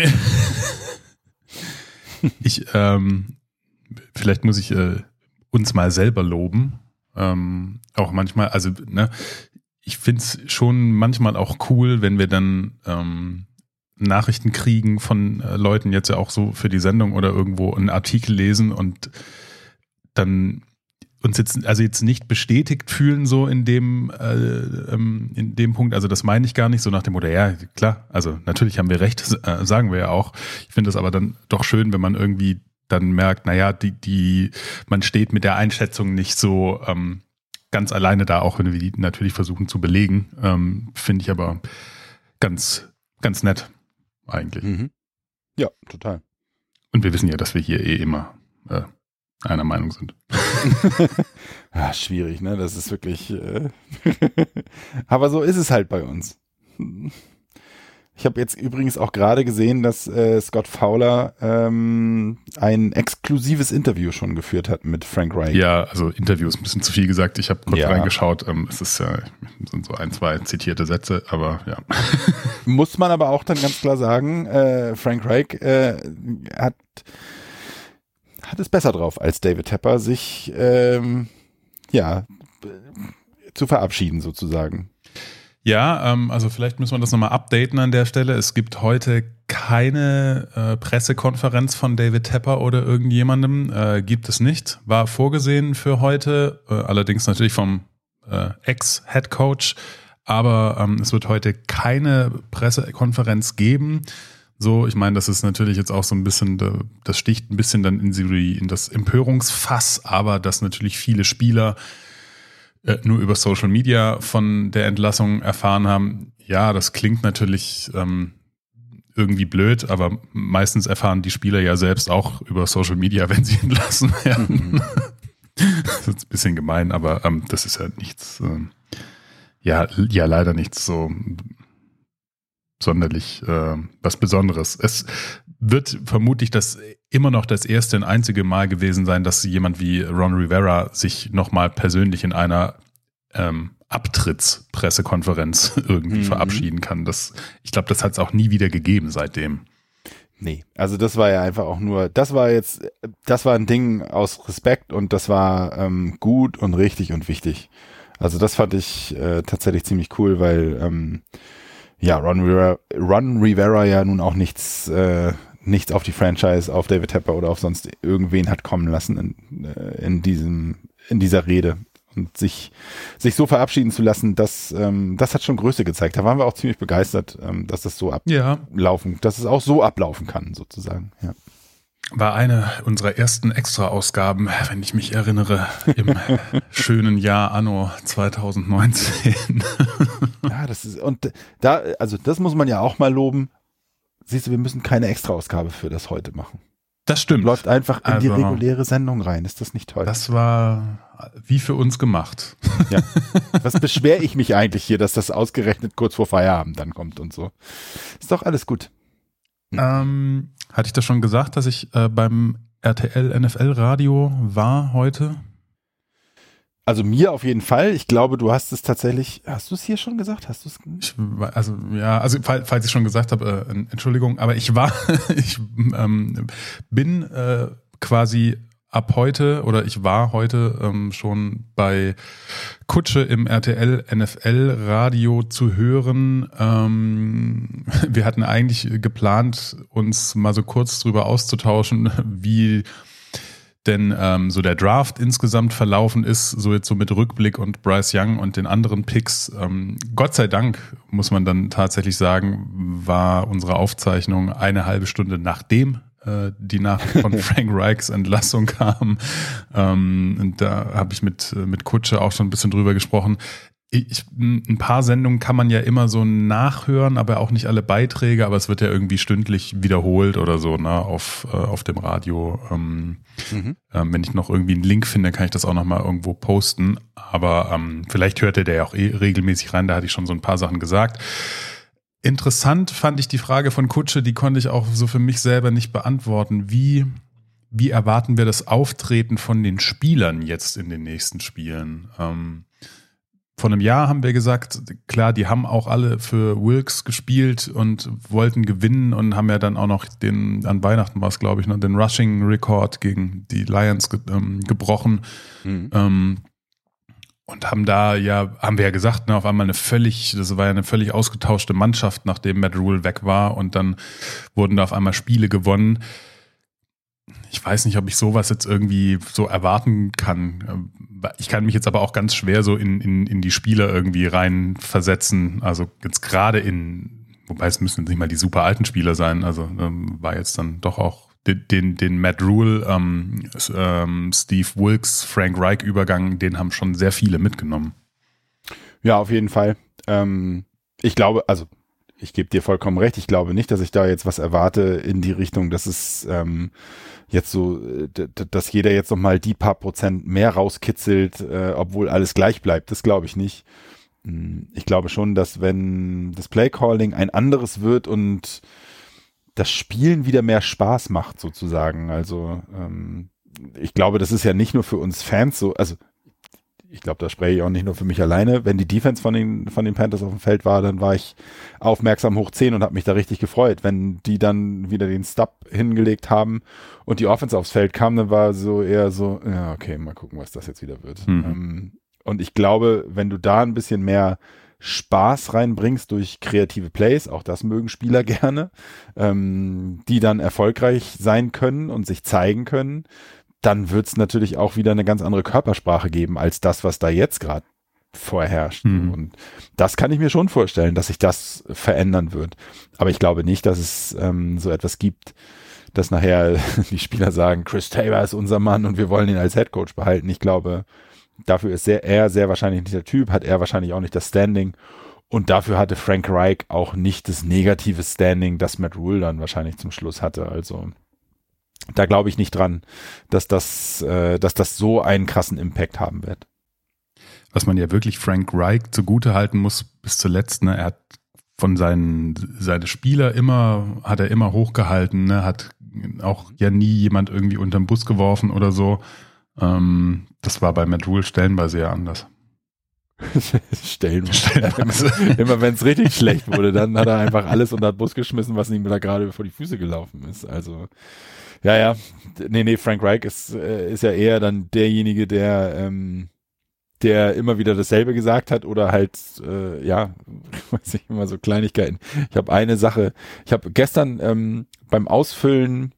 Vielleicht muss ich uns mal selber loben. Auch manchmal, also ich finde es schon manchmal auch cool, wenn wir dann Nachrichten kriegen von Leuten jetzt ja auch so für die Sendung oder irgendwo einen Artikel lesen und dann uns jetzt nicht bestätigt fühlen so in dem Punkt, also das meine ich gar nicht, so nach dem Motto, ja klar, also natürlich haben wir recht, sagen wir ja auch. Ich finde es aber dann doch schön, wenn man irgendwie dann merkt, naja, man steht mit der Einschätzung nicht so ganz alleine da, auch wenn wir die natürlich versuchen zu belegen, finde ich aber ganz, ganz nett eigentlich. Mhm. Ja, total. Und wir wissen ja, dass wir hier immer einer Meinung sind. Ja, schwierig, ne? Das ist wirklich. Aber so ist es halt bei uns. Ich habe jetzt übrigens auch gerade gesehen, dass Scott Fowler ein exklusives Interview schon geführt hat mit Frank Reich. Ja, also Interview ist ein bisschen zu viel gesagt. Ich habe kurz reingeschaut. Es ist sind so 1, 2 zitierte Sätze, aber ja. Muss man aber auch dann ganz klar sagen, Frank Reich hat es besser drauf als David Tepper, sich zu verabschieden sozusagen. Ja, also vielleicht müssen wir das nochmal updaten an der Stelle. Es gibt heute keine Pressekonferenz von David Tepper oder irgendjemandem. Gibt es nicht. War vorgesehen für heute, allerdings natürlich vom Ex-Head-Coach. Aber es wird heute keine Pressekonferenz geben. So, ich meine, das ist natürlich jetzt auch so ein bisschen, das sticht ein bisschen dann in das Empörungsfass, aber dass natürlich viele Spieler nur über Social Media von der Entlassung erfahren haben. Ja, das klingt natürlich irgendwie blöd, aber meistens erfahren die Spieler ja selbst auch über Social Media, wenn sie entlassen werden. Das ist ein bisschen gemein, aber das ist ja nichts, leider nichts so sonderlich was Besonderes. Es wird vermutlich immer noch das erste und einzige Mal gewesen sein, dass jemand wie Ron Rivera sich nochmal persönlich in einer Abtrittspressekonferenz irgendwie verabschieden kann. Ich glaube, das hat es auch nie wieder gegeben seitdem. Nee, also das war ja einfach auch nur, das war ein Ding aus Respekt und das war gut und richtig und wichtig. Also das fand ich tatsächlich ziemlich cool, weil Ron Rivera ja nun auch nichts auf die Franchise, auf David Tepper oder auf sonst irgendwen hat kommen lassen in dieser Rede. Und sich so verabschieden zu lassen, das hat schon Größe gezeigt. Da waren wir auch ziemlich begeistert, dass das so dass es auch so ablaufen kann, sozusagen. Ja. War eine unserer ersten Extra-Ausgaben, wenn ich mich erinnere, im schönen Jahr Anno 2019. Ja, das muss man ja auch mal loben. Siehst du, wir müssen keine Extra-Ausgabe für das heute machen. Das stimmt. Läuft einfach in die reguläre Sendung rein. Ist das nicht toll? Das war wie für uns gemacht. Ja. Was beschwere ich mich eigentlich hier, dass das ausgerechnet kurz vor Feierabend dann kommt und so? Ist doch alles gut. Hatte ich das schon gesagt, dass ich beim RTL NFL Radio war heute? Also mir auf jeden Fall. Ich glaube, du hast es tatsächlich, hast du es hier schon gesagt? Hast du es? Falls ich schon gesagt habe, Entschuldigung, aber ich bin quasi ab heute oder ich war heute schon bei Kutsche im RTL NFL Radio zu hören. Wir hatten eigentlich geplant, uns mal so kurz drüber auszutauschen, wie denn so der Draft insgesamt verlaufen ist, so jetzt so mit Rückblick und Bryce Young und den anderen Picks. Gott sei Dank, muss man dann tatsächlich sagen, war unsere Aufzeichnung eine halbe Stunde nachdem die Nachricht von Frank Reichs Entlassung kam. Und da habe ich mit Kutsche auch schon ein bisschen drüber gesprochen. Ein paar Sendungen kann man ja immer so nachhören, aber auch nicht alle Beiträge, aber es wird ja irgendwie stündlich wiederholt oder so, ne, auf dem Radio. Wenn ich noch irgendwie einen Link finde, kann ich das auch nochmal irgendwo posten. Aber vielleicht hörte der ja auch regelmäßig rein, da hatte ich schon so ein paar Sachen gesagt. Interessant fand ich die Frage von Kutsche, die konnte ich auch so für mich selber nicht beantworten. Wie erwarten wir das Auftreten von den Spielern jetzt in den nächsten Spielen? Vor einem Jahr haben wir gesagt, klar, die haben auch alle für Wilkes gespielt und wollten gewinnen und haben ja dann auch noch an Weihnachten war es, glaube ich, den Rushing-Rekord gegen die Lions gebrochen. Und haben wir ja gesagt, ne, auf einmal das war ja eine völlig ausgetauschte Mannschaft, nachdem Matt Rule weg war, und dann wurden da auf einmal Spiele gewonnen. Ich weiß nicht, ob ich sowas jetzt irgendwie so erwarten kann. Ich kann mich jetzt aber auch ganz schwer so in die Spieler irgendwie reinversetzen. Also jetzt gerade wobei es müssen nicht mal die super alten Spieler sein. Also war jetzt dann doch auch den Matt Rule, Steve Wilkes, Frank Reich Übergang, den haben schon sehr viele mitgenommen. Ja, auf jeden Fall. Ich glaube, also ich gebe dir vollkommen recht, ich glaube nicht, dass ich da jetzt was erwarte in die Richtung, dass es jetzt so, dass jeder jetzt nochmal die paar Prozent mehr rauskitzelt, obwohl alles gleich bleibt. Das glaube ich nicht. Ich glaube schon, dass wenn das Playcalling ein anderes wird und das Spielen wieder mehr Spaß macht sozusagen. Also ich glaube, das ist ja nicht nur für uns Fans so, also ich glaube, da spreche ich auch nicht nur für mich alleine. Wenn die Defense von den Panthers auf dem Feld war, dann war ich aufmerksam hoch 10 und habe mich da richtig gefreut. Wenn die dann wieder den Stub hingelegt haben und die Offense aufs Feld kam, dann war so eher so, ja okay, mal gucken, was das jetzt wieder wird. Und ich glaube, wenn du da ein bisschen mehr Spaß reinbringst durch kreative Plays, auch das mögen Spieler gerne, die dann erfolgreich sein können und sich zeigen können, dann wird es natürlich auch wieder eine ganz andere Körpersprache geben als das, was da jetzt gerade vorherrscht. Und das kann ich mir schon vorstellen, dass sich das verändern wird. Aber ich glaube nicht, dass es so etwas gibt, dass nachher die Spieler sagen, Chris Tabor ist unser Mann und wir wollen ihn als Headcoach behalten. Ich glaube, dafür ist er sehr wahrscheinlich nicht der Typ, hat er wahrscheinlich auch nicht das Standing. Und dafür hatte Frank Reich auch nicht das negative Standing, das Matt Rule dann wahrscheinlich zum Schluss hatte. Also da glaube ich nicht dran, dass das so einen krassen Impact haben wird. Was man ja wirklich Frank Reich zugute halten muss bis zuletzt, ne? Er hat von seine Spieler hat er immer hochgehalten, ne? Hat auch ja nie jemand irgendwie unterm Bus geworfen oder so. Das war bei Matt Rule stellenweise ja anders. Stellenweise. Immer wenn es richtig schlecht wurde, dann hat er einfach alles unter den Bus geschmissen, was ihm da gerade vor die Füße gelaufen ist. Also ja. Nee, Frank Reich ist ja eher dann derjenige, der immer wieder dasselbe gesagt hat oder halt, weiß ich, immer so Kleinigkeiten. Ich habe eine Sache, ich habe gestern beim Ausfüllen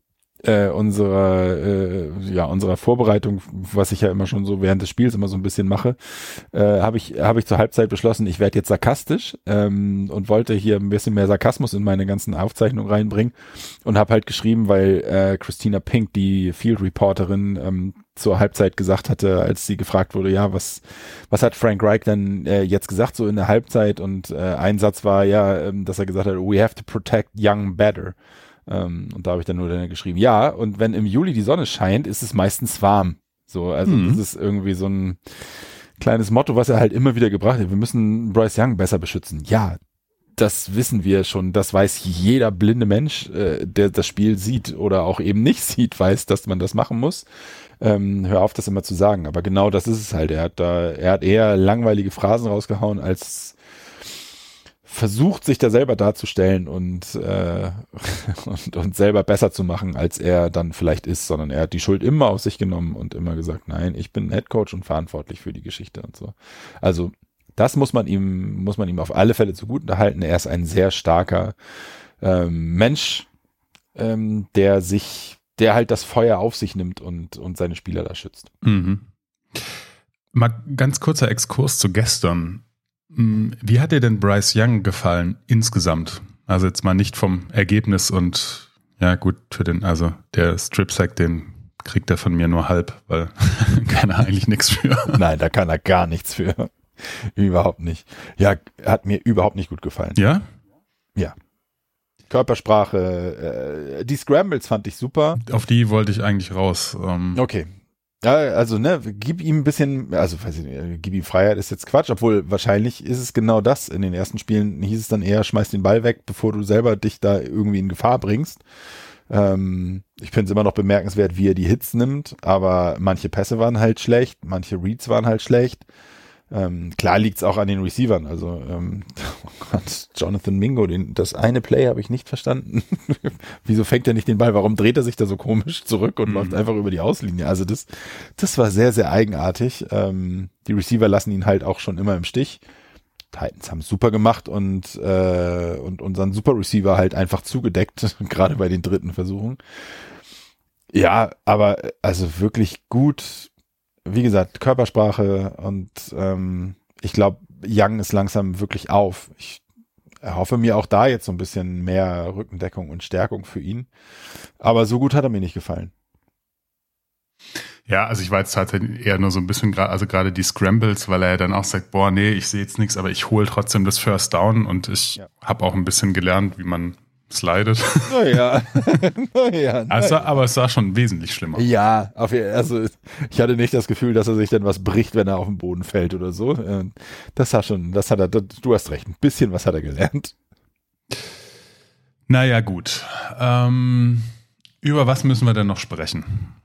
unserer Vorbereitung, was ich ja immer schon so während des Spiels immer so ein bisschen mache, habe ich zur Halbzeit beschlossen, ich werde jetzt sarkastisch und wollte hier ein bisschen mehr Sarkasmus in meine ganzen Aufzeichnungen reinbringen und habe halt geschrieben, weil Christina Pink, die Field Reporterin, zur Halbzeit gesagt hatte, als sie gefragt wurde, ja, was hat Frank Reich denn jetzt gesagt so in der Halbzeit, und ein Satz war ja, dass er gesagt hat, we have to protect young better. Und da habe ich dann nur geschrieben, ja, und wenn im Juli die Sonne scheint, ist es meistens warm. So, also das ist irgendwie so ein kleines Motto, was er halt immer wieder gebracht hat. Wir müssen Bryce Young besser beschützen. Ja, das wissen wir schon. Das weiß jeder blinde Mensch, der das Spiel sieht oder auch eben nicht sieht, weiß, dass man das machen muss. Hör auf, das immer zu sagen. Aber genau das ist es halt. Er hat eher langweilige Phrasen rausgehauen, als versucht, sich da selber darzustellen und selber besser zu machen, als er dann vielleicht ist, sondern er hat die Schuld immer auf sich genommen und immer gesagt, nein, ich bin Headcoach und verantwortlich für die Geschichte und so. Also das muss man ihm auf alle Fälle zugutehalten. Er ist ein sehr starker Mensch, der halt das Feuer auf sich nimmt und seine Spieler da schützt. Mhm. Mal ganz kurzer Exkurs zu gestern. Wie hat dir denn Bryce Young gefallen insgesamt? Also jetzt mal nicht vom Ergebnis und ja gut, also der Strip-Sack, den kriegt er von mir nur halb, weil kann er eigentlich nichts für. Nein, da kann er gar nichts für. Überhaupt nicht. Ja, hat mir überhaupt nicht gut gefallen. Ja? Ja. Körpersprache, die Scrambles fand ich super. Auf die wollte ich eigentlich raus. Okay. Ja, also gib ihm ein bisschen, also weiß ich nicht, gib ihm Freiheit ist jetzt Quatsch, obwohl wahrscheinlich ist es genau das. In den ersten Spielen hieß es dann eher, schmeiß den Ball weg, bevor du selber dich da irgendwie in Gefahr bringst. Ich finde es immer noch bemerkenswert, wie er die Hits nimmt, aber manche Pässe waren halt schlecht, manche Reads waren halt schlecht. Klar liegt es auch an den Receivern, also Oh Gott, Jonathan Mingo, das eine Play habe ich nicht verstanden. Wieso fängt er nicht den Ball? Warum dreht er sich da so komisch zurück und läuft einfach über die Auslinie? Also das war sehr, sehr eigenartig. Die Receiver lassen ihn halt auch schon immer im Stich. Titans haben es super gemacht und unseren Super Receiver halt einfach zugedeckt, gerade bei den dritten Versuchen. Ja, aber also wirklich gut, wie gesagt, Körpersprache und ich glaube, Young ist langsam wirklich auf. Ich erhoffe mir auch da jetzt so ein bisschen mehr Rückendeckung und Stärkung für ihn. Aber so gut hat er mir nicht gefallen. Ja, also ich war jetzt tatsächlich eher nur so ein bisschen, also gerade die Scrambles, weil er ja dann auch sagt, boah, nee, ich sehe jetzt nichts, aber ich hole trotzdem das First Down und ich habe auch ein bisschen gelernt, wie man slidet. Naja. Aber es sah schon wesentlich schlimmer. Ja, also ich hatte nicht das Gefühl, dass er sich dann was bricht, wenn er auf den Boden fällt oder so. Du hast recht, ein bisschen was hat er gelernt. Naja, gut. Über was müssen wir denn noch sprechen?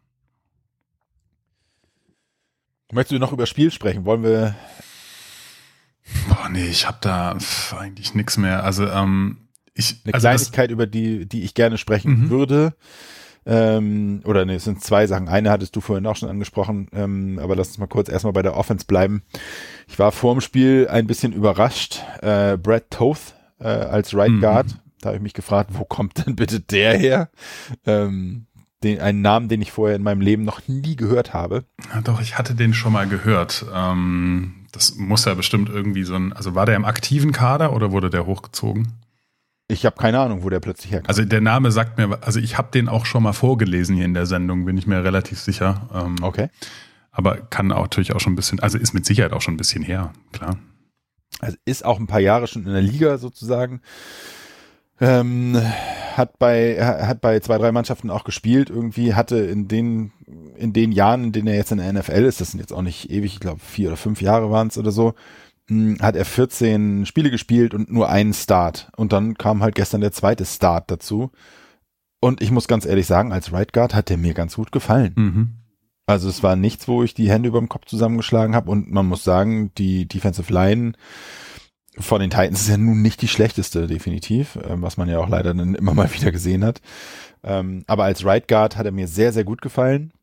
Möchtest du noch über Spiel sprechen? Wollen wir... Boah, nee, ich habe da eigentlich nichts mehr. Also, Kleinigkeit, über die ich gerne sprechen würde. Es sind zwei Sachen. Eine hattest du vorhin auch schon angesprochen, aber lass uns mal kurz erstmal bei der Offense bleiben. Ich war vor dem Spiel ein bisschen überrascht. Brad Toth als Right Guard. Da habe ich mich gefragt, wo kommt denn bitte der her? Einen Namen, den ich vorher in meinem Leben noch nie gehört habe. Ja, doch, ich hatte den schon mal gehört. Das muss ja bestimmt irgendwie also war der im aktiven Kader oder wurde der hochgezogen? Ich habe keine Ahnung, wo der plötzlich herkommt. Also der Name sagt mir, also ich habe den auch schon mal vorgelesen hier in der Sendung, bin ich mir relativ sicher. Okay. Aber kann auch natürlich auch schon ein bisschen, also ist mit Sicherheit auch schon ein bisschen her, klar. Also ist auch ein paar Jahre schon in der Liga sozusagen. Hat bei 2-3 Mannschaften auch gespielt, irgendwie hatte in den Jahren, in denen er jetzt in der NFL ist, das sind jetzt auch nicht ewig, ich glaube 4 oder 5 Jahre waren es oder so, hat er 14 Spiele gespielt und nur einen Start. Und dann kam halt gestern der zweite Start dazu. Und ich muss ganz ehrlich sagen, als Right Guard hat der mir ganz gut gefallen. Mhm. Also es war nichts, wo ich die Hände über dem Kopf zusammengeschlagen habe. Und man muss sagen, die Defensive Line von den Titans ist ja nun nicht die schlechteste, definitiv, was man ja auch leider dann immer mal wieder gesehen hat. Aber als Right Guard hat er mir sehr, sehr gut gefallen.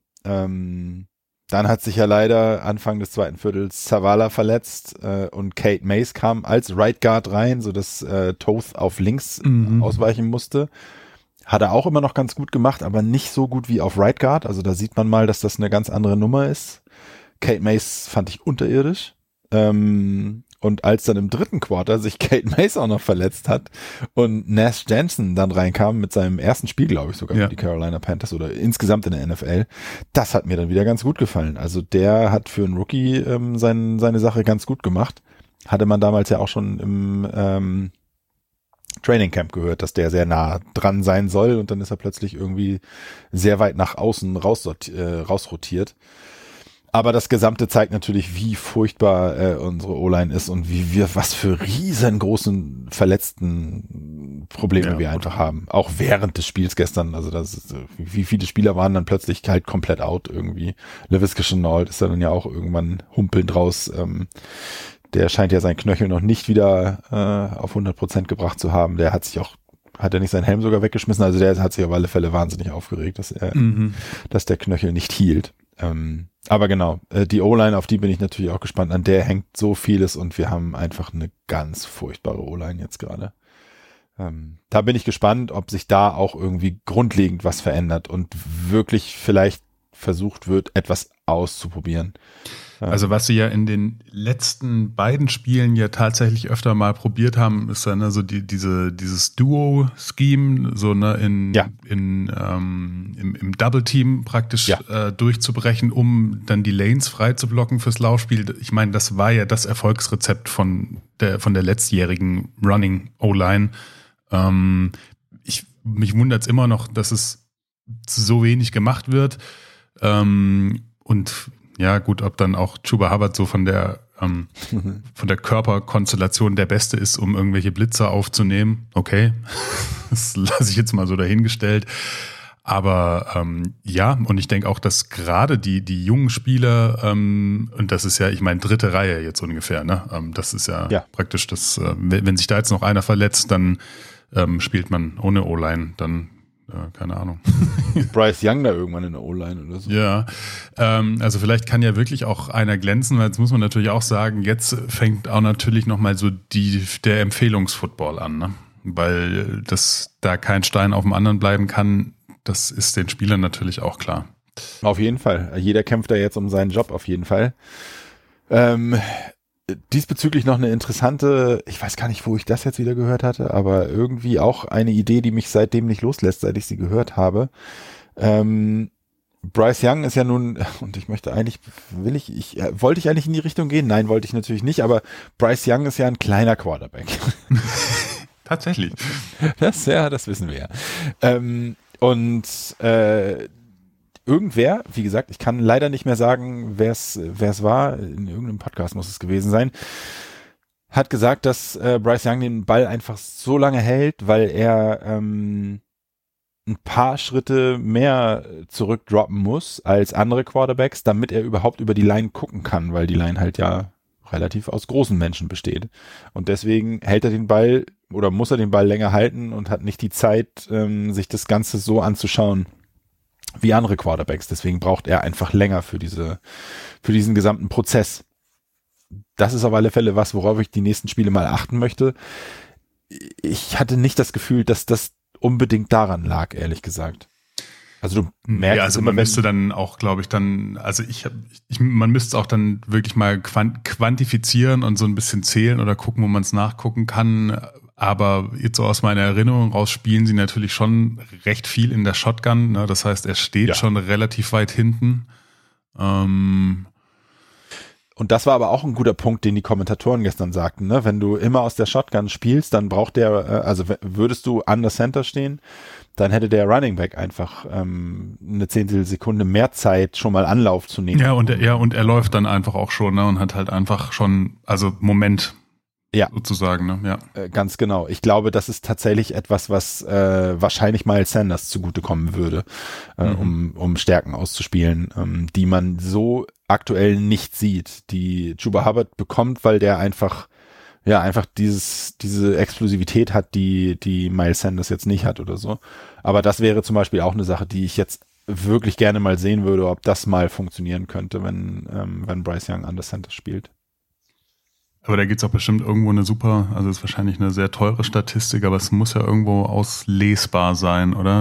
Dann hat sich ja leider Anfang des zweiten Viertels Zavala verletzt und Kate Mays kam als Right Guard rein, sodass Toth auf links ausweichen musste. Hat er auch immer noch ganz gut gemacht, aber nicht so gut wie auf Right Guard. Also da sieht man mal, dass das eine ganz andere Nummer ist. Kate Mays fand ich unterirdisch. Und als dann im dritten Quarter sich Kate Mays auch noch verletzt hat und Nash Jensen dann reinkam mit seinem ersten Spiel, glaube ich, sogar für die Carolina Panthers oder insgesamt in der NFL, das hat mir dann wieder ganz gut gefallen. Also der hat für einen Rookie seine Sache ganz gut gemacht. Hatte man damals ja auch schon im Training Camp gehört, dass der sehr nah dran sein soll und dann ist er plötzlich irgendwie sehr weit nach außen rausrotiert. Aber das Gesamte zeigt natürlich, wie furchtbar unsere O-Line ist und was für riesengroßen verletzten Probleme wir einfach haben. Auch während des Spiels gestern. Also wie viele Spieler waren dann plötzlich halt komplett out irgendwie. Laviska Shenault ist dann ja auch irgendwann humpelnd raus. Der scheint ja sein Knöchel noch nicht wieder auf 100% gebracht zu haben. Der hat er nicht seinen Helm sogar weggeschmissen? Also der hat sich auf alle Fälle wahnsinnig aufgeregt, dass der Knöchel nicht hielt. Aber genau, die O-Line, auf die bin ich natürlich auch gespannt. An der hängt so vieles und wir haben einfach eine ganz furchtbare O-Line jetzt gerade. Da bin ich gespannt, ob sich da auch irgendwie grundlegend was verändert und wirklich vielleicht versucht wird, etwas auszuprobieren. Also was sie ja in den letzten beiden Spielen ja tatsächlich öfter mal probiert haben, ist dann also dieses Duo-Scheme, so im Double-Team praktisch durchzubrechen, um dann die Lanes frei zu blocken fürs Laufspiel. Ich meine, das war ja das Erfolgsrezept von der letztjährigen Running O-Line. Mich wundert es immer noch, dass es so wenig gemacht wird. Und ja, gut, ob dann auch Chuba Hubbard so von der Körperkonstellation der Beste ist, um irgendwelche Blitzer aufzunehmen. Okay, das lasse ich jetzt mal so dahingestellt. Aber ja, und ich denke auch, dass gerade die jungen Spieler, und das ist ja, ich meine, dritte Reihe jetzt ungefähr, ne? Das ist ja praktisch das, wenn sich da jetzt noch einer verletzt, dann spielt man ohne O-Line, dann keine Ahnung. Bryce Young da irgendwann in der O-Line oder so. Ja, also vielleicht kann ja wirklich auch einer glänzen, weil jetzt muss man natürlich auch sagen, jetzt fängt auch natürlich nochmal so der Empfehlungsfootball an, ne? Weil da kein Stein auf dem anderen bleiben kann, das ist den Spielern natürlich auch klar. Auf jeden Fall. Jeder kämpft da jetzt um seinen Job, auf jeden Fall. Diesbezüglich noch eine interessante, ich weiß gar nicht, wo ich das jetzt wieder gehört hatte, aber irgendwie auch eine Idee, die mich seitdem nicht loslässt, seit ich sie gehört habe. Bryce Young ist ja nun, und ich möchte eigentlich, wollte ich eigentlich in die Richtung gehen? Nein, wollte ich natürlich nicht, aber Bryce Young ist ja ein kleiner Quarterback. Tatsächlich. Das wissen wir ja. Irgendwer, wie gesagt, ich kann leider nicht mehr sagen, wer es war, in irgendeinem Podcast muss es gewesen sein, hat gesagt, dass Bryce Young den Ball einfach so lange hält, weil er ein paar Schritte mehr zurückdroppen muss als andere Quarterbacks, damit er überhaupt über die Line gucken kann, weil die Line halt ja relativ aus großen Menschen besteht. Und deswegen hält er den Ball oder muss er den Ball länger halten und hat nicht die Zeit, sich das Ganze so anzuschauen wie andere Quarterbacks. Deswegen braucht er einfach länger für diesen gesamten Prozess. Das ist auf alle Fälle was, worauf ich die nächsten Spiele mal achten möchte. Ich hatte nicht das Gefühl, dass das unbedingt daran lag, ehrlich gesagt. Also du merkst ja, also man müsste dann auch, glaube ich, man müsste es auch dann wirklich mal quantifizieren und so ein bisschen zählen oder gucken, wo man es nachgucken kann. Aber jetzt so aus meiner Erinnerung raus spielen sie natürlich schon recht viel in der Shotgun. Ne? Das heißt, er steht schon relativ weit hinten. Und das war aber auch ein guter Punkt, den die Kommentatoren gestern sagten. Ne? Wenn du immer aus der Shotgun spielst, dann braucht würdest du under Center stehen, dann hätte der Running Back einfach eine Zehntelsekunde mehr Zeit, schon mal Anlauf zu nehmen. Ja, und er läuft dann einfach auch schon, ne? Und hat halt einfach schon, also Moment. Ja. Sozusagen, ne? Ja. Ganz genau. Ich glaube, das ist tatsächlich etwas, was wahrscheinlich Miles Sanders zugutekommen würde, um Stärken auszuspielen, die man so aktuell nicht sieht. Die Chuba Hubbard bekommt, weil der einfach diese Explosivität hat, die Miles Sanders jetzt nicht hat oder so. Aber das wäre zum Beispiel auch eine Sache, die ich jetzt wirklich gerne mal sehen würde, ob das mal funktionieren könnte, wenn Bryce Young under Center spielt. Aber da gibt's auch bestimmt irgendwo also ist wahrscheinlich eine sehr teure Statistik, aber es muss ja irgendwo auslesbar sein, oder?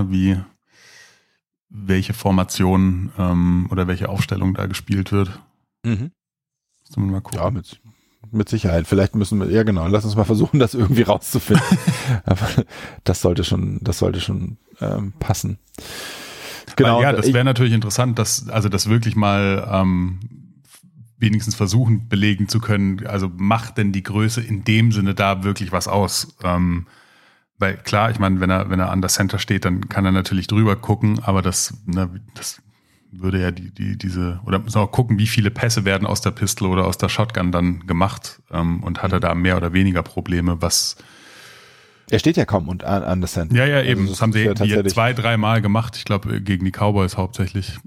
Welche Formation oder welche Aufstellung da gespielt wird. Mhm. Müssen wir mal gucken. Ja, mit Sicherheit. Vielleicht müssen wir, ja genau, lass uns mal versuchen, das irgendwie rauszufinden. Aber das sollte schon passen. Genau. Ja, das wäre natürlich interessant, das wirklich mal wenigstens versuchen, belegen zu können, also macht denn die Größe in dem Sinne da wirklich was aus? Weil klar, ich meine, wenn er an der Center steht, dann kann er natürlich drüber gucken, aber das würde ja oder muss auch gucken, wie viele Pässe werden aus der Pistol oder aus der Shotgun dann gemacht, und hat er da mehr oder weniger Probleme, was... Er steht ja kaum an der Center. Ja, eben, also das haben sie ja 2-3 Mal gemacht, ich glaube gegen die Cowboys hauptsächlich.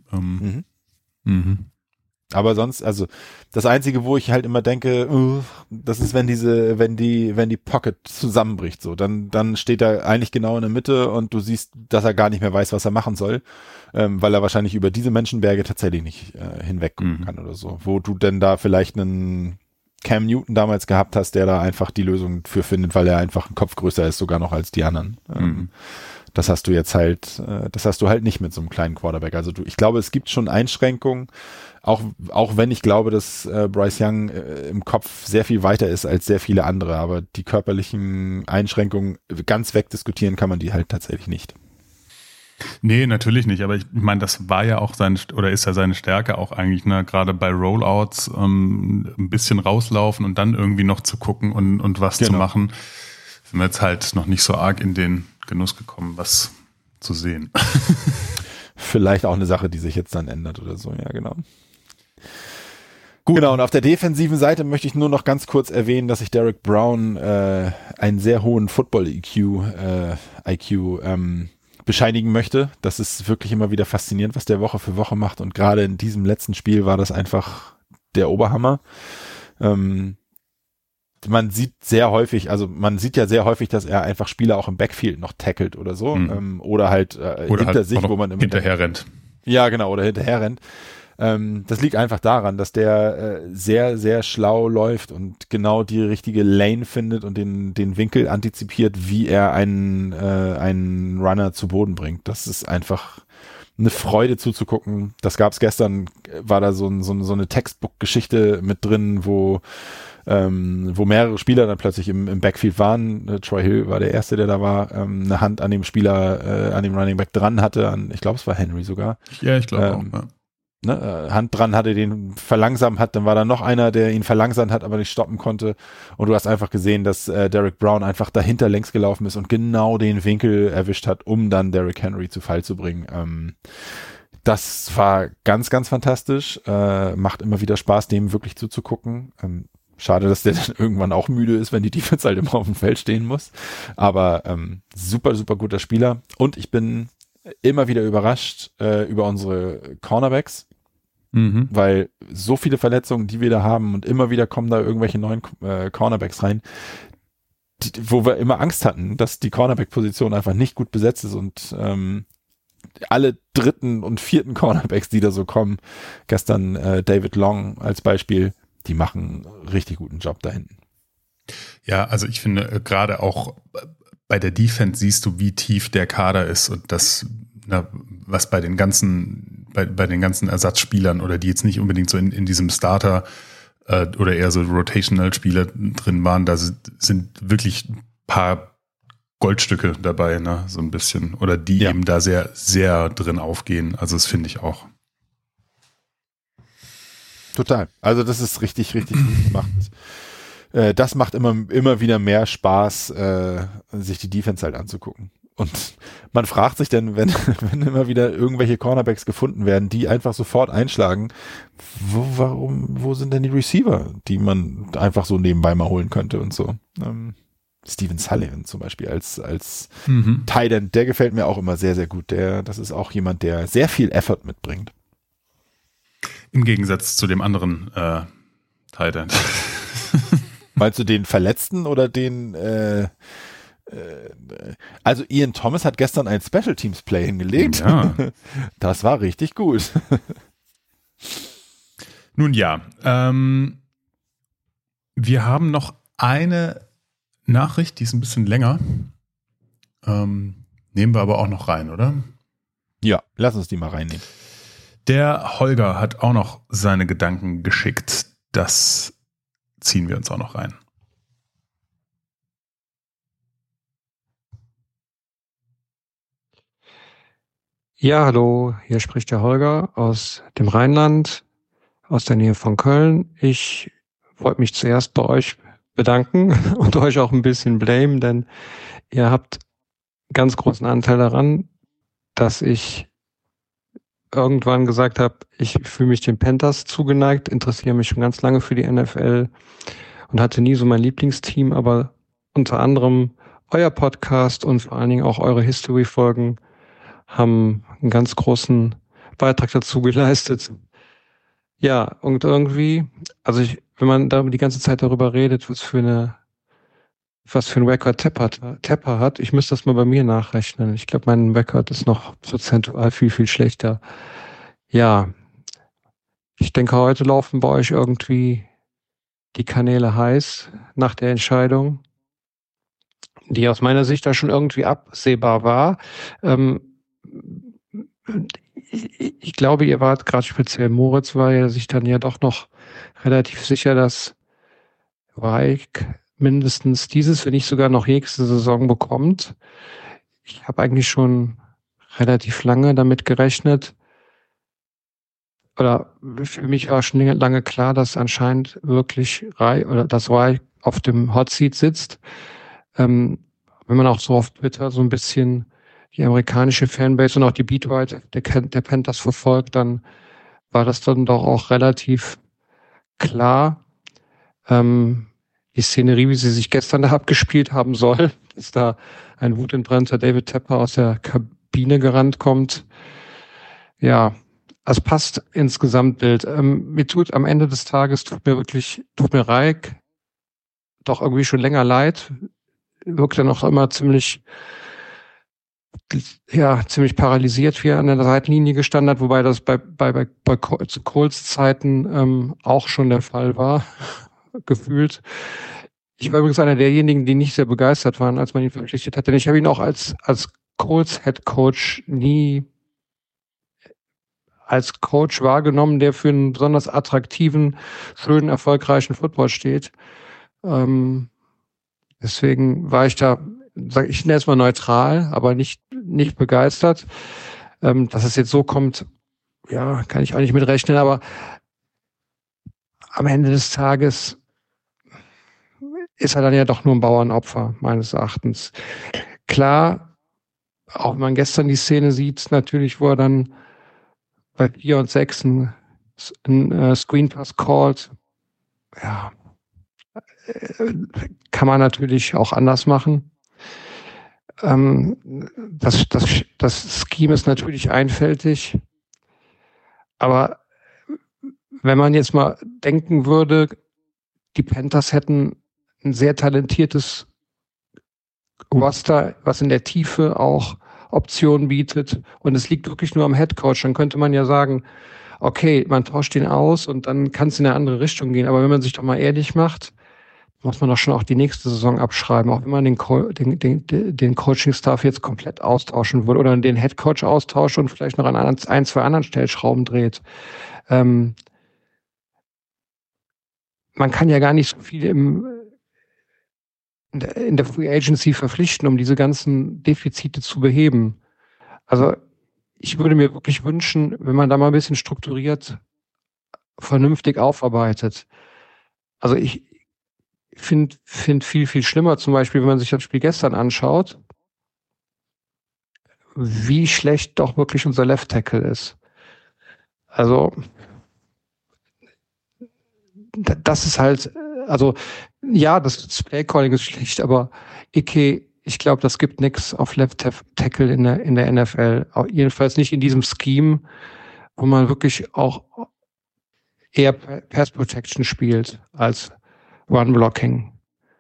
Aber sonst, also das Einzige, wo ich halt immer denke, das ist, wenn die Pocket zusammenbricht, so, dann steht er eigentlich genau in der Mitte und du siehst, dass er gar nicht mehr weiß, was er machen soll, weil er wahrscheinlich über diese Menschenberge tatsächlich nicht hinweg gucken kann oder so. Wo du denn da vielleicht einen Cam Newton damals gehabt hast, der da einfach die Lösung für findet, weil er einfach ein Kopf größer ist, sogar noch als die anderen. Das hast du halt nicht mit so einem kleinen Quarterback. Also ich glaube, es gibt schon Einschränkungen, auch wenn ich glaube, dass Bryce Young im Kopf sehr viel weiter ist als sehr viele andere, aber die körperlichen Einschränkungen ganz wegdiskutieren kann man die halt tatsächlich nicht. Nee, natürlich nicht, aber ich meine, das war ja auch ist ja seine Stärke auch eigentlich, ne, gerade bei Rollouts ein bisschen rauslaufen und dann irgendwie noch zu gucken und was zu machen. Sind wir jetzt halt noch nicht so arg in den Genuss gekommen, was zu sehen. Vielleicht auch eine Sache, die sich jetzt dann ändert oder so, ja genau. Gut. Genau, und auf der defensiven Seite möchte ich nur noch ganz kurz erwähnen, dass ich Derek Brown einen sehr hohen Football-IQ bescheinigen möchte. Das ist wirklich immer wieder faszinierend, was der Woche für Woche macht. Und gerade in diesem letzten Spiel war das einfach der Oberhammer. Man sieht ja sehr häufig, dass er einfach Spieler auch im Backfield noch tackelt oder so. Oder halt hinter sich, wo man immer hinterher rennt. Ja, genau, oder hinterher rennt. Das liegt einfach daran, dass der sehr, sehr schlau läuft und genau die richtige Lane findet und den Winkel antizipiert, wie er einen Runner zu Boden bringt. Das ist einfach eine Freude zuzugucken. Das gab's gestern, war da so eine Textbook-Geschichte mit drin, wo mehrere Spieler dann plötzlich im Backfield waren. Troy Hill war der Erste, der da war, eine Hand an dem Spieler, an dem Running Back dran hatte, ich glaube, es war Henry sogar. Ja, ich glaube auch, ja. Hand dran hatte, den verlangsamt hat, dann war da noch einer, der ihn verlangsamt hat, aber nicht stoppen konnte. Und du hast einfach gesehen, dass Derrick Brown einfach dahinter längs gelaufen ist und genau den Winkel erwischt hat, um dann Derrick Henry zu Fall zu bringen. Das war ganz, ganz fantastisch. Macht immer wieder Spaß, dem wirklich zuzugucken. Schade, dass der dann irgendwann auch müde ist, wenn die Defense halt immer auf dem Feld stehen muss. Aber super, super guter Spieler. Und ich bin immer wieder überrascht über unsere Cornerbacks. Weil so viele Verletzungen, die wir da haben und immer wieder kommen da irgendwelche neuen Cornerbacks rein, wo wir immer Angst hatten, dass die Cornerback-Position einfach nicht gut besetzt ist und alle dritten und vierten Cornerbacks, die da so kommen, gestern David Long als Beispiel, die machen einen richtig guten Job da hinten. Ja, also ich finde gerade auch bei der Defense siehst du, wie tief der Kader ist und das, was bei den ganzen Ersatzspielern oder die jetzt nicht unbedingt so in diesem Starter oder eher so Rotational-Spieler drin waren, da sind wirklich ein paar Goldstücke dabei, ne, so ein bisschen. Oder die eben da sehr, sehr drin aufgehen. Also das finde ich auch. Total. Also das ist richtig, richtig gut. Das macht immer wieder mehr Spaß, sich die Defense halt anzugucken. Und man fragt sich dann, wenn immer wieder irgendwelche Cornerbacks gefunden werden, die einfach sofort einschlagen, wo sind denn die Receiver, die man einfach so nebenbei mal holen könnte und so. Steven Sullivan zum Beispiel als Tight End, der gefällt mir auch immer sehr, sehr gut. Das ist auch jemand, der sehr viel Effort mitbringt. Im Gegensatz zu dem anderen Tight End. Meinst du den Verletzten oder den also Ian Thomas hat gestern ein Special Teams Play hingelegt. Ja. Das war richtig gut. Nun ja, wir haben noch eine Nachricht, die ist ein bisschen länger. Nehmen wir aber auch noch rein, oder? Ja, lass uns die mal reinnehmen. Der Holger hat auch noch seine Gedanken geschickt. Das ziehen wir uns auch noch rein. Ja, hallo, hier spricht der Holger aus dem Rheinland, aus der Nähe von Köln. Ich wollte mich zuerst bei euch bedanken und euch auch ein bisschen blamen, denn ihr habt ganz großen Anteil daran, dass ich irgendwann gesagt habe, ich fühle mich den Panthers zugeneigt, interessiere mich schon ganz lange für die NFL und hatte nie so mein Lieblingsteam, aber unter anderem euer Podcast und vor allen Dingen auch eure History-Folgen haben einen ganz großen Beitrag dazu geleistet. Ja, und irgendwie, also wenn man da die ganze Zeit darüber redet, was für ein Record Tepper hat, ich müsste das mal bei mir nachrechnen. Ich glaube, mein Record ist noch prozentual viel, viel schlechter. Ja, ich denke, heute laufen bei euch irgendwie die Kanäle heiß nach der Entscheidung, die aus meiner Sicht da schon irgendwie absehbar war. Ich glaube, ihr wart gerade speziell Moritz, war ja sich dann ja doch noch relativ sicher, dass Reich mindestens dieses, wenn nicht sogar noch nächste Saison bekommt. Ich habe eigentlich schon relativ lange damit gerechnet. Oder für mich war schon lange klar, dass anscheinend wirklich dass Reich auf dem Hot Seat sitzt. Wenn man auch so auf Twitter so ein bisschen die amerikanische Fanbase und auch die Beatwriter der Panthers verfolgt, dann war das dann doch auch relativ klar. Die Szenerie, wie sie sich gestern da abgespielt haben soll, dass da ein wutentbrannter David Tepper aus der Biene gerannt kommt. Ja, es passt ins Gesamtbild. Mir tut am Ende des Tages, tut mir Reik doch irgendwie schon länger leid. Wirkt dann auch immer ziemlich paralysiert, wie er an der Seitenlinie gestanden hat, wobei das bei Coles Zeiten auch schon der Fall war, gefühlt. Ich war übrigens einer derjenigen, die nicht sehr begeistert waren, als man ihn verpflichtet hat, denn ich habe ihn auch als Coles Head Coach nie als Coach wahrgenommen, der für einen besonders attraktiven, schönen, erfolgreichen Football steht. Deswegen war ich da, ich nenne es mal neutral, aber nicht begeistert. Dass es jetzt so kommt, ja, kann ich auch nicht mitrechnen, aber am Ende des Tages ist er dann ja doch nur ein Bauernopfer, meines Erachtens. Klar, auch wenn man gestern die Szene sieht, natürlich, wo er dann bei 4 und 6 ein Screenpass called, ja, kann man natürlich auch anders machen. Das Scheme ist natürlich einfältig, aber wenn man jetzt mal denken würde, die Panthers hätten ein sehr talentiertes Roster, was in der Tiefe auch Optionen bietet und es liegt wirklich nur am Headcoach, dann könnte man ja sagen, okay, man tauscht den aus und dann kann es in eine andere Richtung gehen. Aber wenn man sich doch mal ehrlich macht, muss man doch schon auch die nächste Saison abschreiben, auch wenn man den Coaching-Staff jetzt komplett austauschen würde oder den Headcoach austauscht und vielleicht noch an ein, zwei anderen Stellschrauben dreht. Man kann ja gar nicht so viel in der Free Agency verpflichten, um diese ganzen Defizite zu beheben. Also ich würde mir wirklich wünschen, wenn man da mal ein bisschen strukturiert, vernünftig aufarbeitet. Also ich finde viel, viel schlimmer, zum Beispiel, wenn man sich das Spiel gestern anschaut, wie schlecht doch wirklich unser Left Tackle ist. Also das ist halt, also ja, das Playcalling ist schlecht, aber ich glaube, das gibt nichts auf Left Tackle in der NFL. Auch jedenfalls nicht in diesem Scheme, wo man wirklich auch eher Pass Protection spielt als Run Blocking.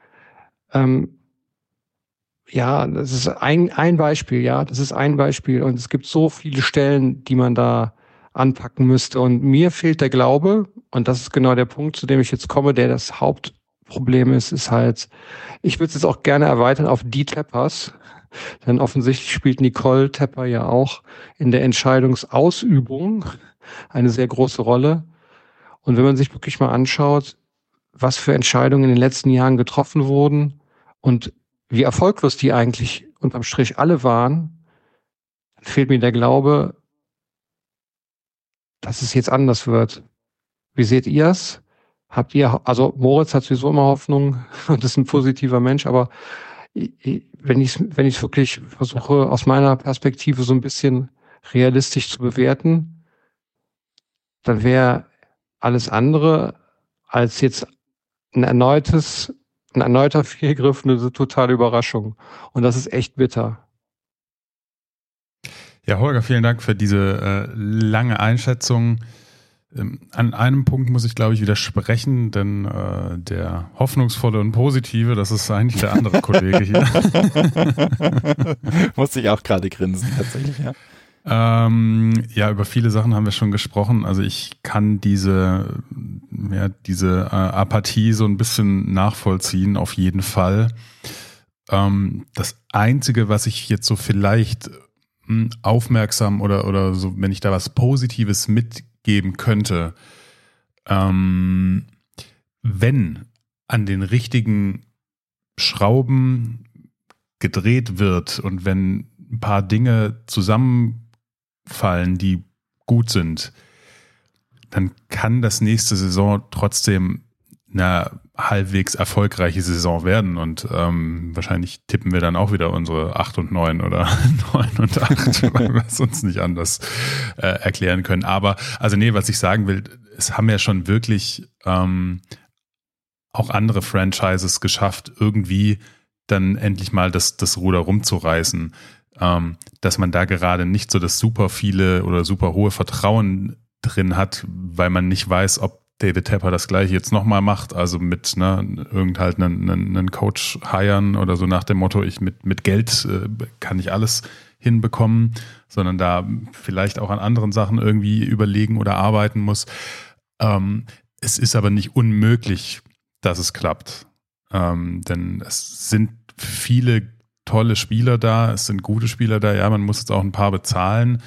Ja, das ist ein Beispiel, ja, das ist ein Beispiel und es gibt so viele Stellen, die man da anpacken müsste und mir fehlt der Glaube und das ist genau der Punkt, zu dem ich jetzt komme, der das Hauptproblem ist halt, ich würde es jetzt auch gerne erweitern auf die Tappers, denn offensichtlich spielt Nicole Tepper ja auch in der Entscheidungsausübung eine sehr große Rolle und wenn man sich wirklich mal anschaut, was für Entscheidungen in den letzten Jahren getroffen wurden und wie erfolglos die eigentlich unterm Strich alle waren, dann fehlt mir der Glaube, dass es jetzt anders wird. Wie seht ihr es? Also Moritz hat sowieso immer Hoffnung und ist ein positiver Mensch, aber wenn ich es wirklich versuche, aus meiner Perspektive so ein bisschen realistisch zu bewerten, dann wäre alles andere als jetzt ein erneuter Fehlgriff eine totale Überraschung. Und das ist echt bitter. Ja, Holger, vielen Dank für diese lange Einschätzung. An einem Punkt muss ich, glaube ich, widersprechen, denn der hoffnungsvolle und positive, das ist eigentlich der andere Kollege hier. Musste ich auch gerade grinsen, tatsächlich, ja. Ja, über viele Sachen haben wir schon gesprochen. Also ich kann diese Apathie so ein bisschen nachvollziehen, auf jeden Fall. Das Einzige, was ich jetzt so vielleicht aufmerksam oder so, wenn ich da was Positives mitgeben könnte, wenn an den richtigen Schrauben gedreht wird und wenn ein paar Dinge zusammenfallen, die gut sind, dann kann das nächste Saison trotzdem eine halbwegs erfolgreiche Saison werden und wahrscheinlich tippen wir dann auch wieder unsere 8 und 9 oder 9 und 8, weil wir es uns nicht anders erklären können. Aber, also nee, was ich sagen will, es haben ja schon wirklich auch andere Franchises geschafft, irgendwie dann endlich mal das Ruder rumzureißen. dass man da gerade nicht so das super viele oder super hohe Vertrauen drin hat, weil man nicht weiß, ob David Tepper das gleiche jetzt nochmal macht, also mit einen Coach hiren oder so nach dem Motto, ich mit Geld kann ich alles hinbekommen, sondern da vielleicht auch an anderen Sachen irgendwie überlegen oder arbeiten muss. Es ist aber nicht unmöglich, dass es klappt. Denn es sind viele tolle Spieler da, es sind gute Spieler da, ja, man muss jetzt auch ein paar bezahlen.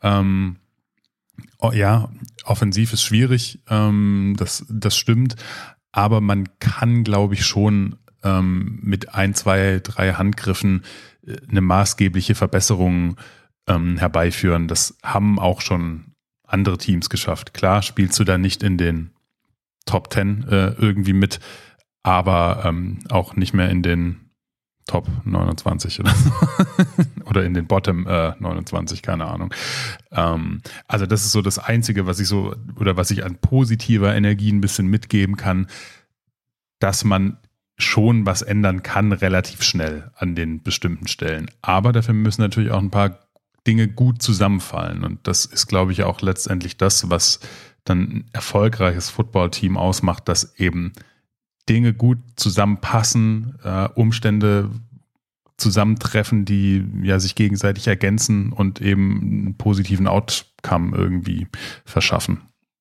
Offensiv ist schwierig, das stimmt, aber man kann, glaube ich, schon mit 1, 2, 3 Handgriffen eine maßgebliche Verbesserung herbeiführen. Das haben auch schon andere Teams geschafft. Klar, spielst du da nicht in den Top 10 irgendwie mit, aber auch nicht mehr in den Top 29 oder so. Oder in den Bottom 29, keine Ahnung. Also das ist so das Einzige, was ich an positiver Energie ein bisschen mitgeben kann, dass man schon was ändern kann, relativ schnell an den bestimmten Stellen. Aber dafür müssen natürlich auch ein paar Dinge gut zusammenfallen. Und das ist, glaube ich, auch letztendlich das, was dann ein erfolgreiches Footballteam ausmacht, dass eben Dinge gut zusammenpassen, Umstände zusammentreffen, die ja sich gegenseitig ergänzen und eben einen positiven Outcome irgendwie verschaffen.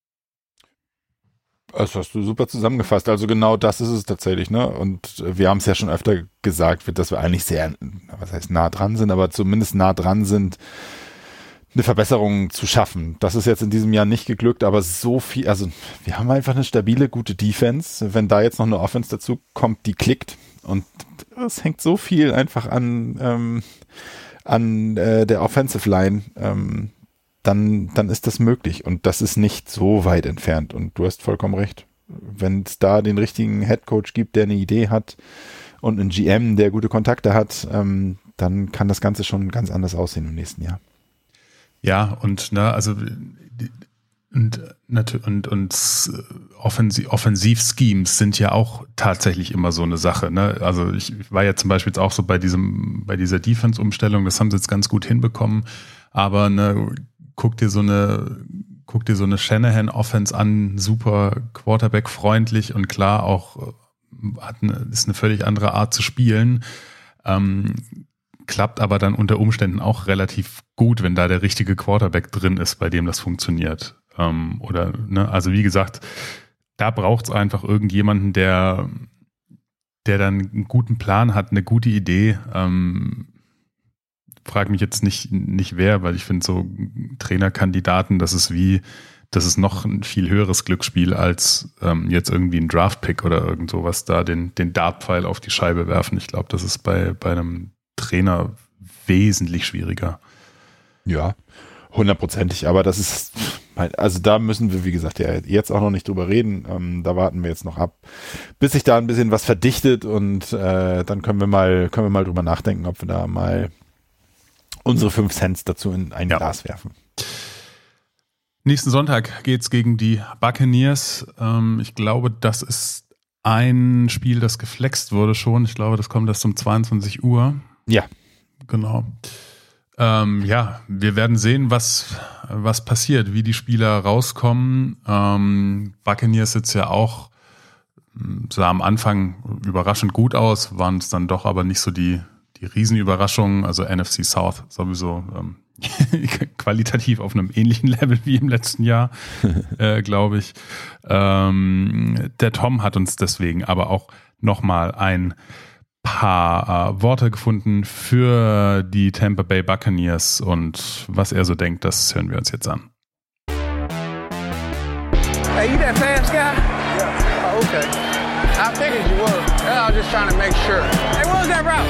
Das hast du super zusammengefasst. Also genau das ist es tatsächlich, ne? Und wir haben es ja schon öfter gesagt, dass wir eigentlich sehr, was heißt nah dran sind, aber zumindest nah dran sind, eine Verbesserung zu schaffen. Das ist jetzt in diesem Jahr nicht geglückt, aber so viel, also wir haben einfach eine stabile, gute Defense. Wenn da jetzt noch eine Offense dazu kommt, die klickt, und es hängt so viel einfach an der Offensive Line, dann ist das möglich, und das ist nicht so weit entfernt, und du hast vollkommen recht. Wenn es da den richtigen Headcoach gibt, der eine Idee hat, und einen GM, der gute Kontakte hat, dann kann das Ganze schon ganz anders aussehen im nächsten Jahr. Ja, und Offensiv-Schemes sind ja auch tatsächlich immer so eine Sache, ne? Also ich war ja zum Beispiel jetzt auch so bei dieser Defense-Umstellung, das haben sie jetzt ganz gut hinbekommen, aber guck dir so eine Shanahan-Offense an, super Quarterback-freundlich und klar auch ist eine völlig andere Art zu spielen. Klappt aber dann unter Umständen auch relativ gut, wenn da der richtige Quarterback drin ist, bei dem das funktioniert. Also wie gesagt, da braucht es einfach irgendjemanden, der dann einen guten Plan hat, eine gute Idee. Frag mich jetzt nicht wer, weil ich finde so Trainerkandidaten, das ist noch ein viel höheres Glücksspiel als jetzt irgendwie ein Draft-Pick oder irgend sowas, da den Dartpfeil auf die Scheibe werfen. Ich glaube, das ist bei einem Trainer wesentlich schwieriger. Ja, 100%. Aber das ist, also da müssen wir, wie gesagt, ja jetzt auch noch nicht drüber reden. Da warten wir jetzt noch ab, bis sich da ein bisschen was verdichtet, und dann können wir mal drüber nachdenken, ob wir da mal unsere 5 Cents dazu in ein Glas werfen. Nächsten Sonntag geht's gegen die Buccaneers. Ich glaube, das ist ein Spiel, das geflext wurde schon. Ich glaube, das kommt erst um 22 Uhr. Ja. Genau. Wir werden sehen, was passiert, wie die Spieler rauskommen. Buccaneers jetzt ja auch, sah am Anfang überraschend gut aus, waren es dann doch aber nicht so die Riesenüberraschungen. Also NFC South sowieso qualitativ auf einem ähnlichen Level wie im letzten Jahr, glaube ich. Der Tom hat uns deswegen aber auch nochmal ein paar Worte gefunden für die Tampa Bay Buccaneers, und was er so denkt, das hören wir uns jetzt an. Hey, you that fast guy? Yeah. Oh, okay. I figured you were. I was just trying to make sure. Hey, what was that route?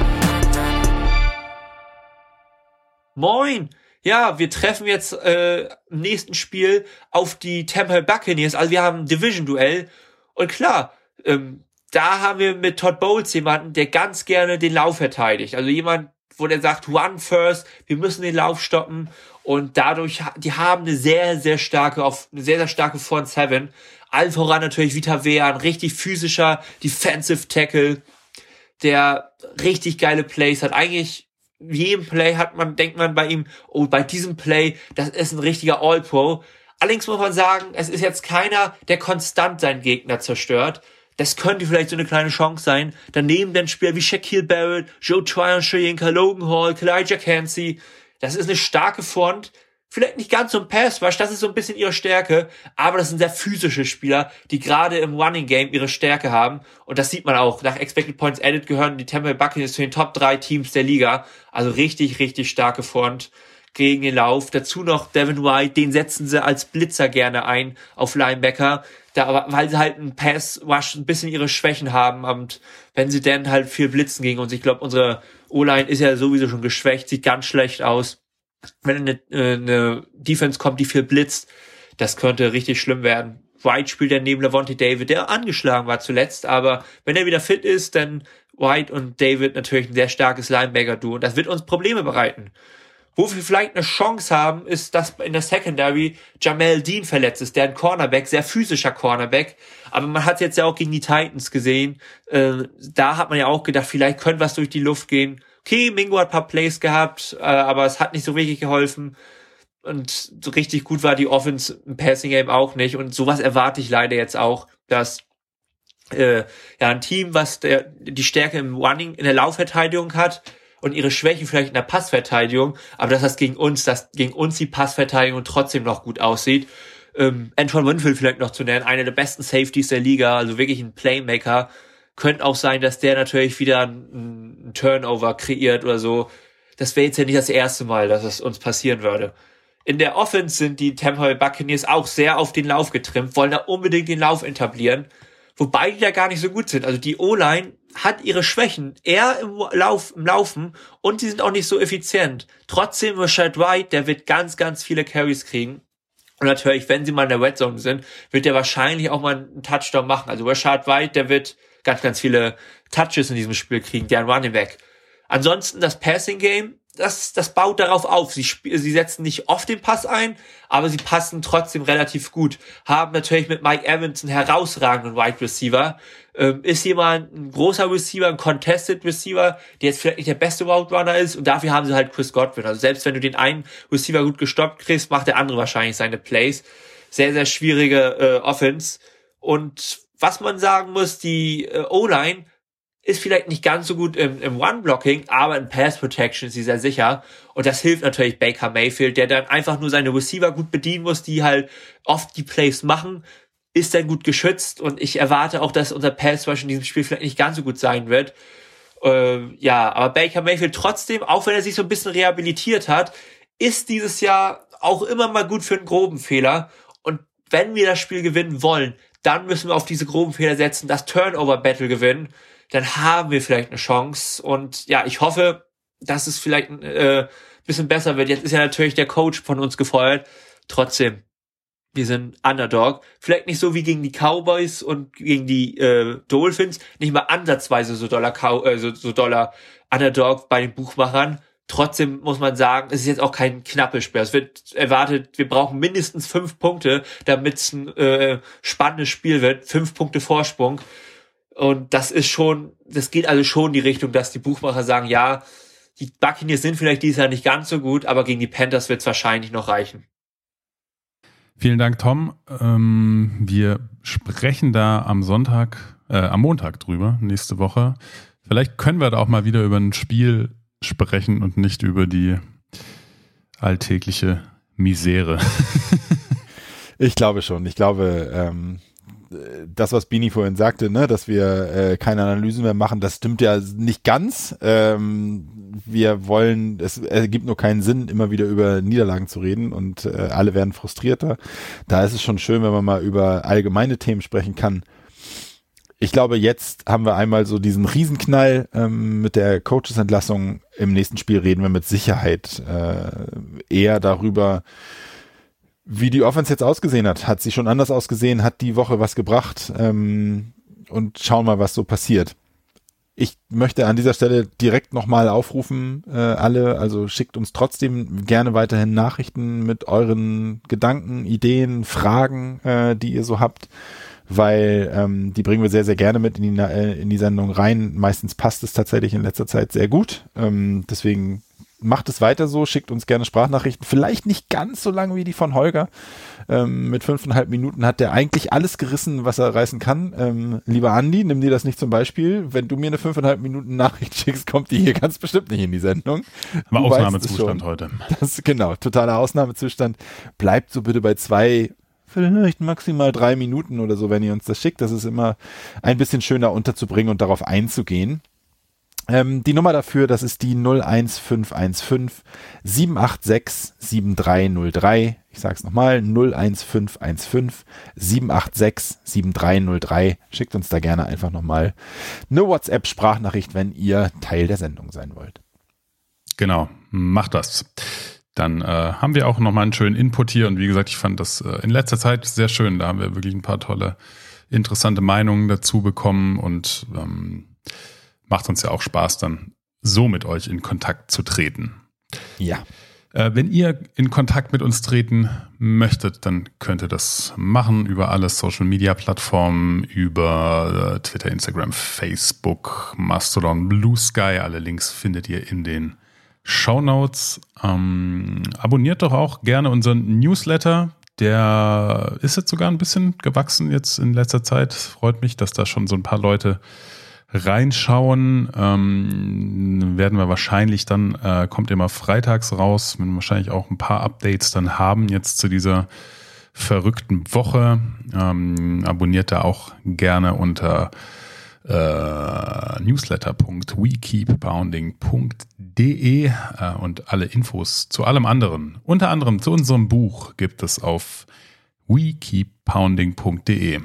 Moin! Ja, wir treffen jetzt im nächsten Spiel auf die Tampa Bay Buccaneers. Also wir haben ein Division-Duell. Und klar, da haben wir mit Todd Bowles jemanden, der ganz gerne den Lauf verteidigt. Also jemand, wo der sagt, run first, wir müssen den Lauf stoppen. Und dadurch, die haben eine sehr, sehr starke Front Seven. Allen voran natürlich Vita Vea, ein richtig physischer Defensive Tackle, der richtig geile Plays hat. Eigentlich jedem Play denkt man bei ihm, oh, bei diesem Play, das ist ein richtiger All-Pro. Allerdings muss man sagen, es ist jetzt keiner, der konstant seinen Gegner zerstört. Das könnte vielleicht so eine kleine Chance sein. Daneben dann Spieler wie Shaquille Barrett, Joe Tryon-Shoyinka, Logan Hall, Elijah Cansey. Das ist eine starke Front. Vielleicht nicht ganz so ein Pass-Rush, das ist so ein bisschen ihre Stärke, aber das sind sehr physische Spieler, die gerade im Running Game ihre Stärke haben. Und das sieht man auch. Nach Expected Points Added gehören die Tampa Bay Buccaneers zu den Top 3 Teams der Liga. Also richtig, richtig starke Front gegen den Lauf. Dazu noch Devin White, den setzen sie als Blitzer gerne ein auf Linebacker, weil sie halt einen Pass-Rush ein bisschen ihre Schwächen haben. Und wenn sie dann halt viel blitzen gegen uns, ich glaube, unsere O-Line ist ja sowieso schon geschwächt, sieht ganz schlecht aus. Wenn eine Defense kommt, die viel blitzt, das könnte richtig schlimm werden. White spielt ja neben Lavonte David, der angeschlagen war zuletzt, aber wenn er wieder fit ist, dann White und David natürlich ein sehr starkes Linebacker-Duo und das wird uns Probleme bereiten. Wo wir vielleicht eine Chance haben, ist, dass in der Secondary Jamel Dean verletzt ist, der ein Cornerback, sehr physischer Cornerback, aber man hat es jetzt ja auch gegen die Titans gesehen, da hat man ja auch gedacht, vielleicht könnte was durch die Luft gehen. Okay, Mingo hat ein paar Plays gehabt, aber es hat nicht so wirklich geholfen. Und so richtig gut war die Offense im Passing Game auch nicht. Und sowas erwarte ich leider jetzt auch, dass ein Team, was die Stärke im Running, in der Laufverteidigung hat und ihre Schwächen vielleicht in der Passverteidigung, aber dass das gegen uns die Passverteidigung trotzdem noch gut aussieht. Antoine Winfield vielleicht noch zu nennen, einer der besten Safeties der Liga, also wirklich ein Playmaker. Könnte auch sein, dass der natürlich wieder einen Turnover kreiert oder so. Das wäre jetzt ja nicht das erste Mal, dass es uns passieren würde. In der Offense sind die Tampa Bay Buccaneers auch sehr auf den Lauf getrimmt, wollen da unbedingt den Lauf etablieren, wobei die da gar nicht so gut sind. Also die O-Line hat ihre Schwächen eher im Laufen und die sind auch nicht so effizient. Trotzdem Rashad White, der wird ganz, ganz viele Carries kriegen. Und natürlich, wenn sie mal in der Red Zone sind, wird der wahrscheinlich auch mal einen Touchdown machen. Also Rashad White, der wird ganz, ganz viele Touches in diesem Spiel kriegen, der Running Back. Ansonsten das Passing Game, das baut darauf auf. Sie setzen nicht oft den Pass ein, aber sie passen trotzdem relativ gut. Haben natürlich mit Mike Evans einen herausragenden Wide Receiver. Ist jemand ein großer Receiver, ein Contested Receiver, der jetzt vielleicht nicht der beste Route Runner ist und dafür haben sie halt Chris Godwin. Also selbst wenn du den einen Receiver gut gestoppt kriegst, macht der andere wahrscheinlich seine Plays. Sehr, sehr schwierige Offense. Und was man sagen muss, die O-Line ist vielleicht nicht ganz so gut im Run-Blocking, aber in Pass-Protection ist sie sehr sicher. Und das hilft natürlich Baker Mayfield, der dann einfach nur seine Receiver gut bedienen muss, die halt oft die Plays machen, ist dann gut geschützt. Und ich erwarte auch, dass unser Pass-Rush in diesem Spiel vielleicht nicht ganz so gut sein wird. Aber Baker Mayfield trotzdem, auch wenn er sich so ein bisschen rehabilitiert hat, ist dieses Jahr auch immer mal gut für einen groben Fehler. Und wenn wir das Spiel gewinnen wollen, dann müssen wir auf diese groben Fehler setzen, das Turnover-Battle gewinnen. Dann haben wir vielleicht eine Chance. Und ja, ich hoffe, dass es vielleicht ein bisschen besser wird. Jetzt ist ja natürlich der Coach von uns gefeuert. Trotzdem, wir sind Underdog. Vielleicht nicht so wie gegen die Cowboys und gegen die Dolphins. Nicht mal ansatzweise so doller Underdog bei den Buchmachern. Trotzdem muss man sagen, es ist jetzt auch kein knappes Spiel. Es wird erwartet, wir brauchen mindestens 5 Punkte, damit es ein spannendes Spiel wird. 5 Punkte Vorsprung. Und das geht also schon in die Richtung, dass die Buchmacher sagen, ja, die Buccaneers sind vielleicht dieses Jahr nicht ganz so gut, aber gegen die Panthers wird es wahrscheinlich noch reichen. Vielen Dank, Tom. Wir sprechen da am Montag drüber, nächste Woche. Vielleicht können wir da auch mal wieder über ein Spiel sprechen und nicht über die alltägliche Misere. Ich glaube schon. Ich glaube, das, was Bini vorhin sagte, ne, dass wir keine Analysen mehr machen, das stimmt ja nicht ganz. Es ergibt nur keinen Sinn, immer wieder über Niederlagen zu reden und alle werden frustrierter. Da ist es schon schön, wenn man mal über allgemeine Themen sprechen kann. Ich glaube, jetzt haben wir einmal so diesen Riesenknall mit der Coaches-Entlassung. Im nächsten Spiel reden wir mit Sicherheit eher darüber, wie die Offense jetzt ausgesehen hat. Hat sie schon anders ausgesehen? Hat die Woche was gebracht? Und schauen mal, was so passiert. Ich möchte an dieser Stelle direkt nochmal aufrufen, alle, also schickt uns trotzdem gerne weiterhin Nachrichten mit euren Gedanken, Ideen, Fragen, die ihr so habt, weil die bringen wir sehr, sehr gerne mit in die Sendung rein. Meistens passt es tatsächlich in letzter Zeit sehr gut. Deswegen macht es weiter so, schickt uns gerne Sprachnachrichten, vielleicht nicht ganz so lang wie die von Holger. Mit 5,5 Minuten hat der eigentlich alles gerissen, was er reißen kann. Lieber Andi, nimm dir das nicht zum Beispiel. Wenn du mir eine 5,5 Minuten Nachricht schickst, kommt die hier ganz bestimmt nicht in die Sendung. Aber Ausnahmezustand heute. Das, genau, totaler Ausnahmezustand. Bleibt so bitte bei 2, vielleicht maximal 3 Minuten oder so, wenn ihr uns das schickt. Das ist immer ein bisschen schöner unterzubringen und darauf einzugehen. Die Nummer dafür, das ist die 01515 786 7303. Ich sag's nochmal, 01515 786 7303. Schickt uns da gerne einfach nochmal eine WhatsApp-Sprachnachricht, wenn ihr Teil der Sendung sein wollt. Genau, macht das. Dann haben wir auch nochmal einen schönen Input hier und wie gesagt, ich fand das in letzter Zeit sehr schön. Da haben wir wirklich ein paar tolle, interessante Meinungen dazu bekommen und macht uns ja auch Spaß, dann so mit euch in Kontakt zu treten. Ja. Wenn ihr in Kontakt mit uns treten möchtet, dann könnt ihr das machen über alle Social-Media-Plattformen, über Twitter, Instagram, Facebook, Mastodon, Blue Sky. Alle Links findet ihr in den Shownotes. Abonniert doch auch gerne unseren Newsletter. Der ist jetzt sogar ein bisschen gewachsen jetzt in letzter Zeit. Freut mich, dass da schon so ein paar Leute reinschauen. Werden wir wahrscheinlich dann, kommt immer freitags raus, wenn wir wahrscheinlich auch ein paar Updates dann haben jetzt zu dieser verrückten Woche. Abonniert da auch gerne unter newsletter.wekeepbounding.de und alle Infos zu allem anderen, unter anderem zu unserem Buch, gibt es auf wekeepbounding.de.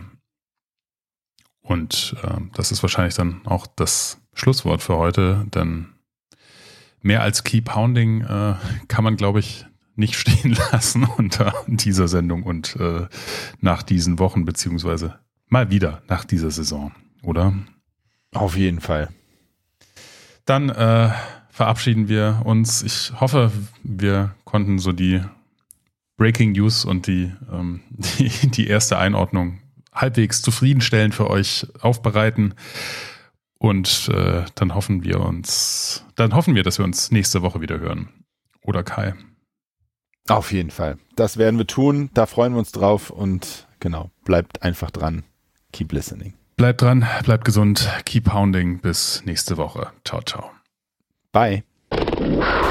Und das ist wahrscheinlich dann auch das Schlusswort für heute, denn mehr als Keep Pounding kann man, glaube ich, nicht stehen lassen unter dieser Sendung und nach diesen Wochen, beziehungsweise mal wieder nach dieser Saison, oder? Auf jeden Fall. Dann verabschieden wir uns. Ich hoffe, wir konnten so die Breaking News und die erste Einordnung halbwegs zufriedenstellend für euch aufbereiten. Und dann hoffen wir, dass wir uns nächste Woche wieder hören. Oder Kai? Auf jeden Fall. Das werden wir tun. Da freuen wir uns drauf. Und genau, bleibt einfach dran. Keep listening. Bleibt dran, bleibt gesund. Keep pounding. Bis nächste Woche. Ciao, ciao. Bye.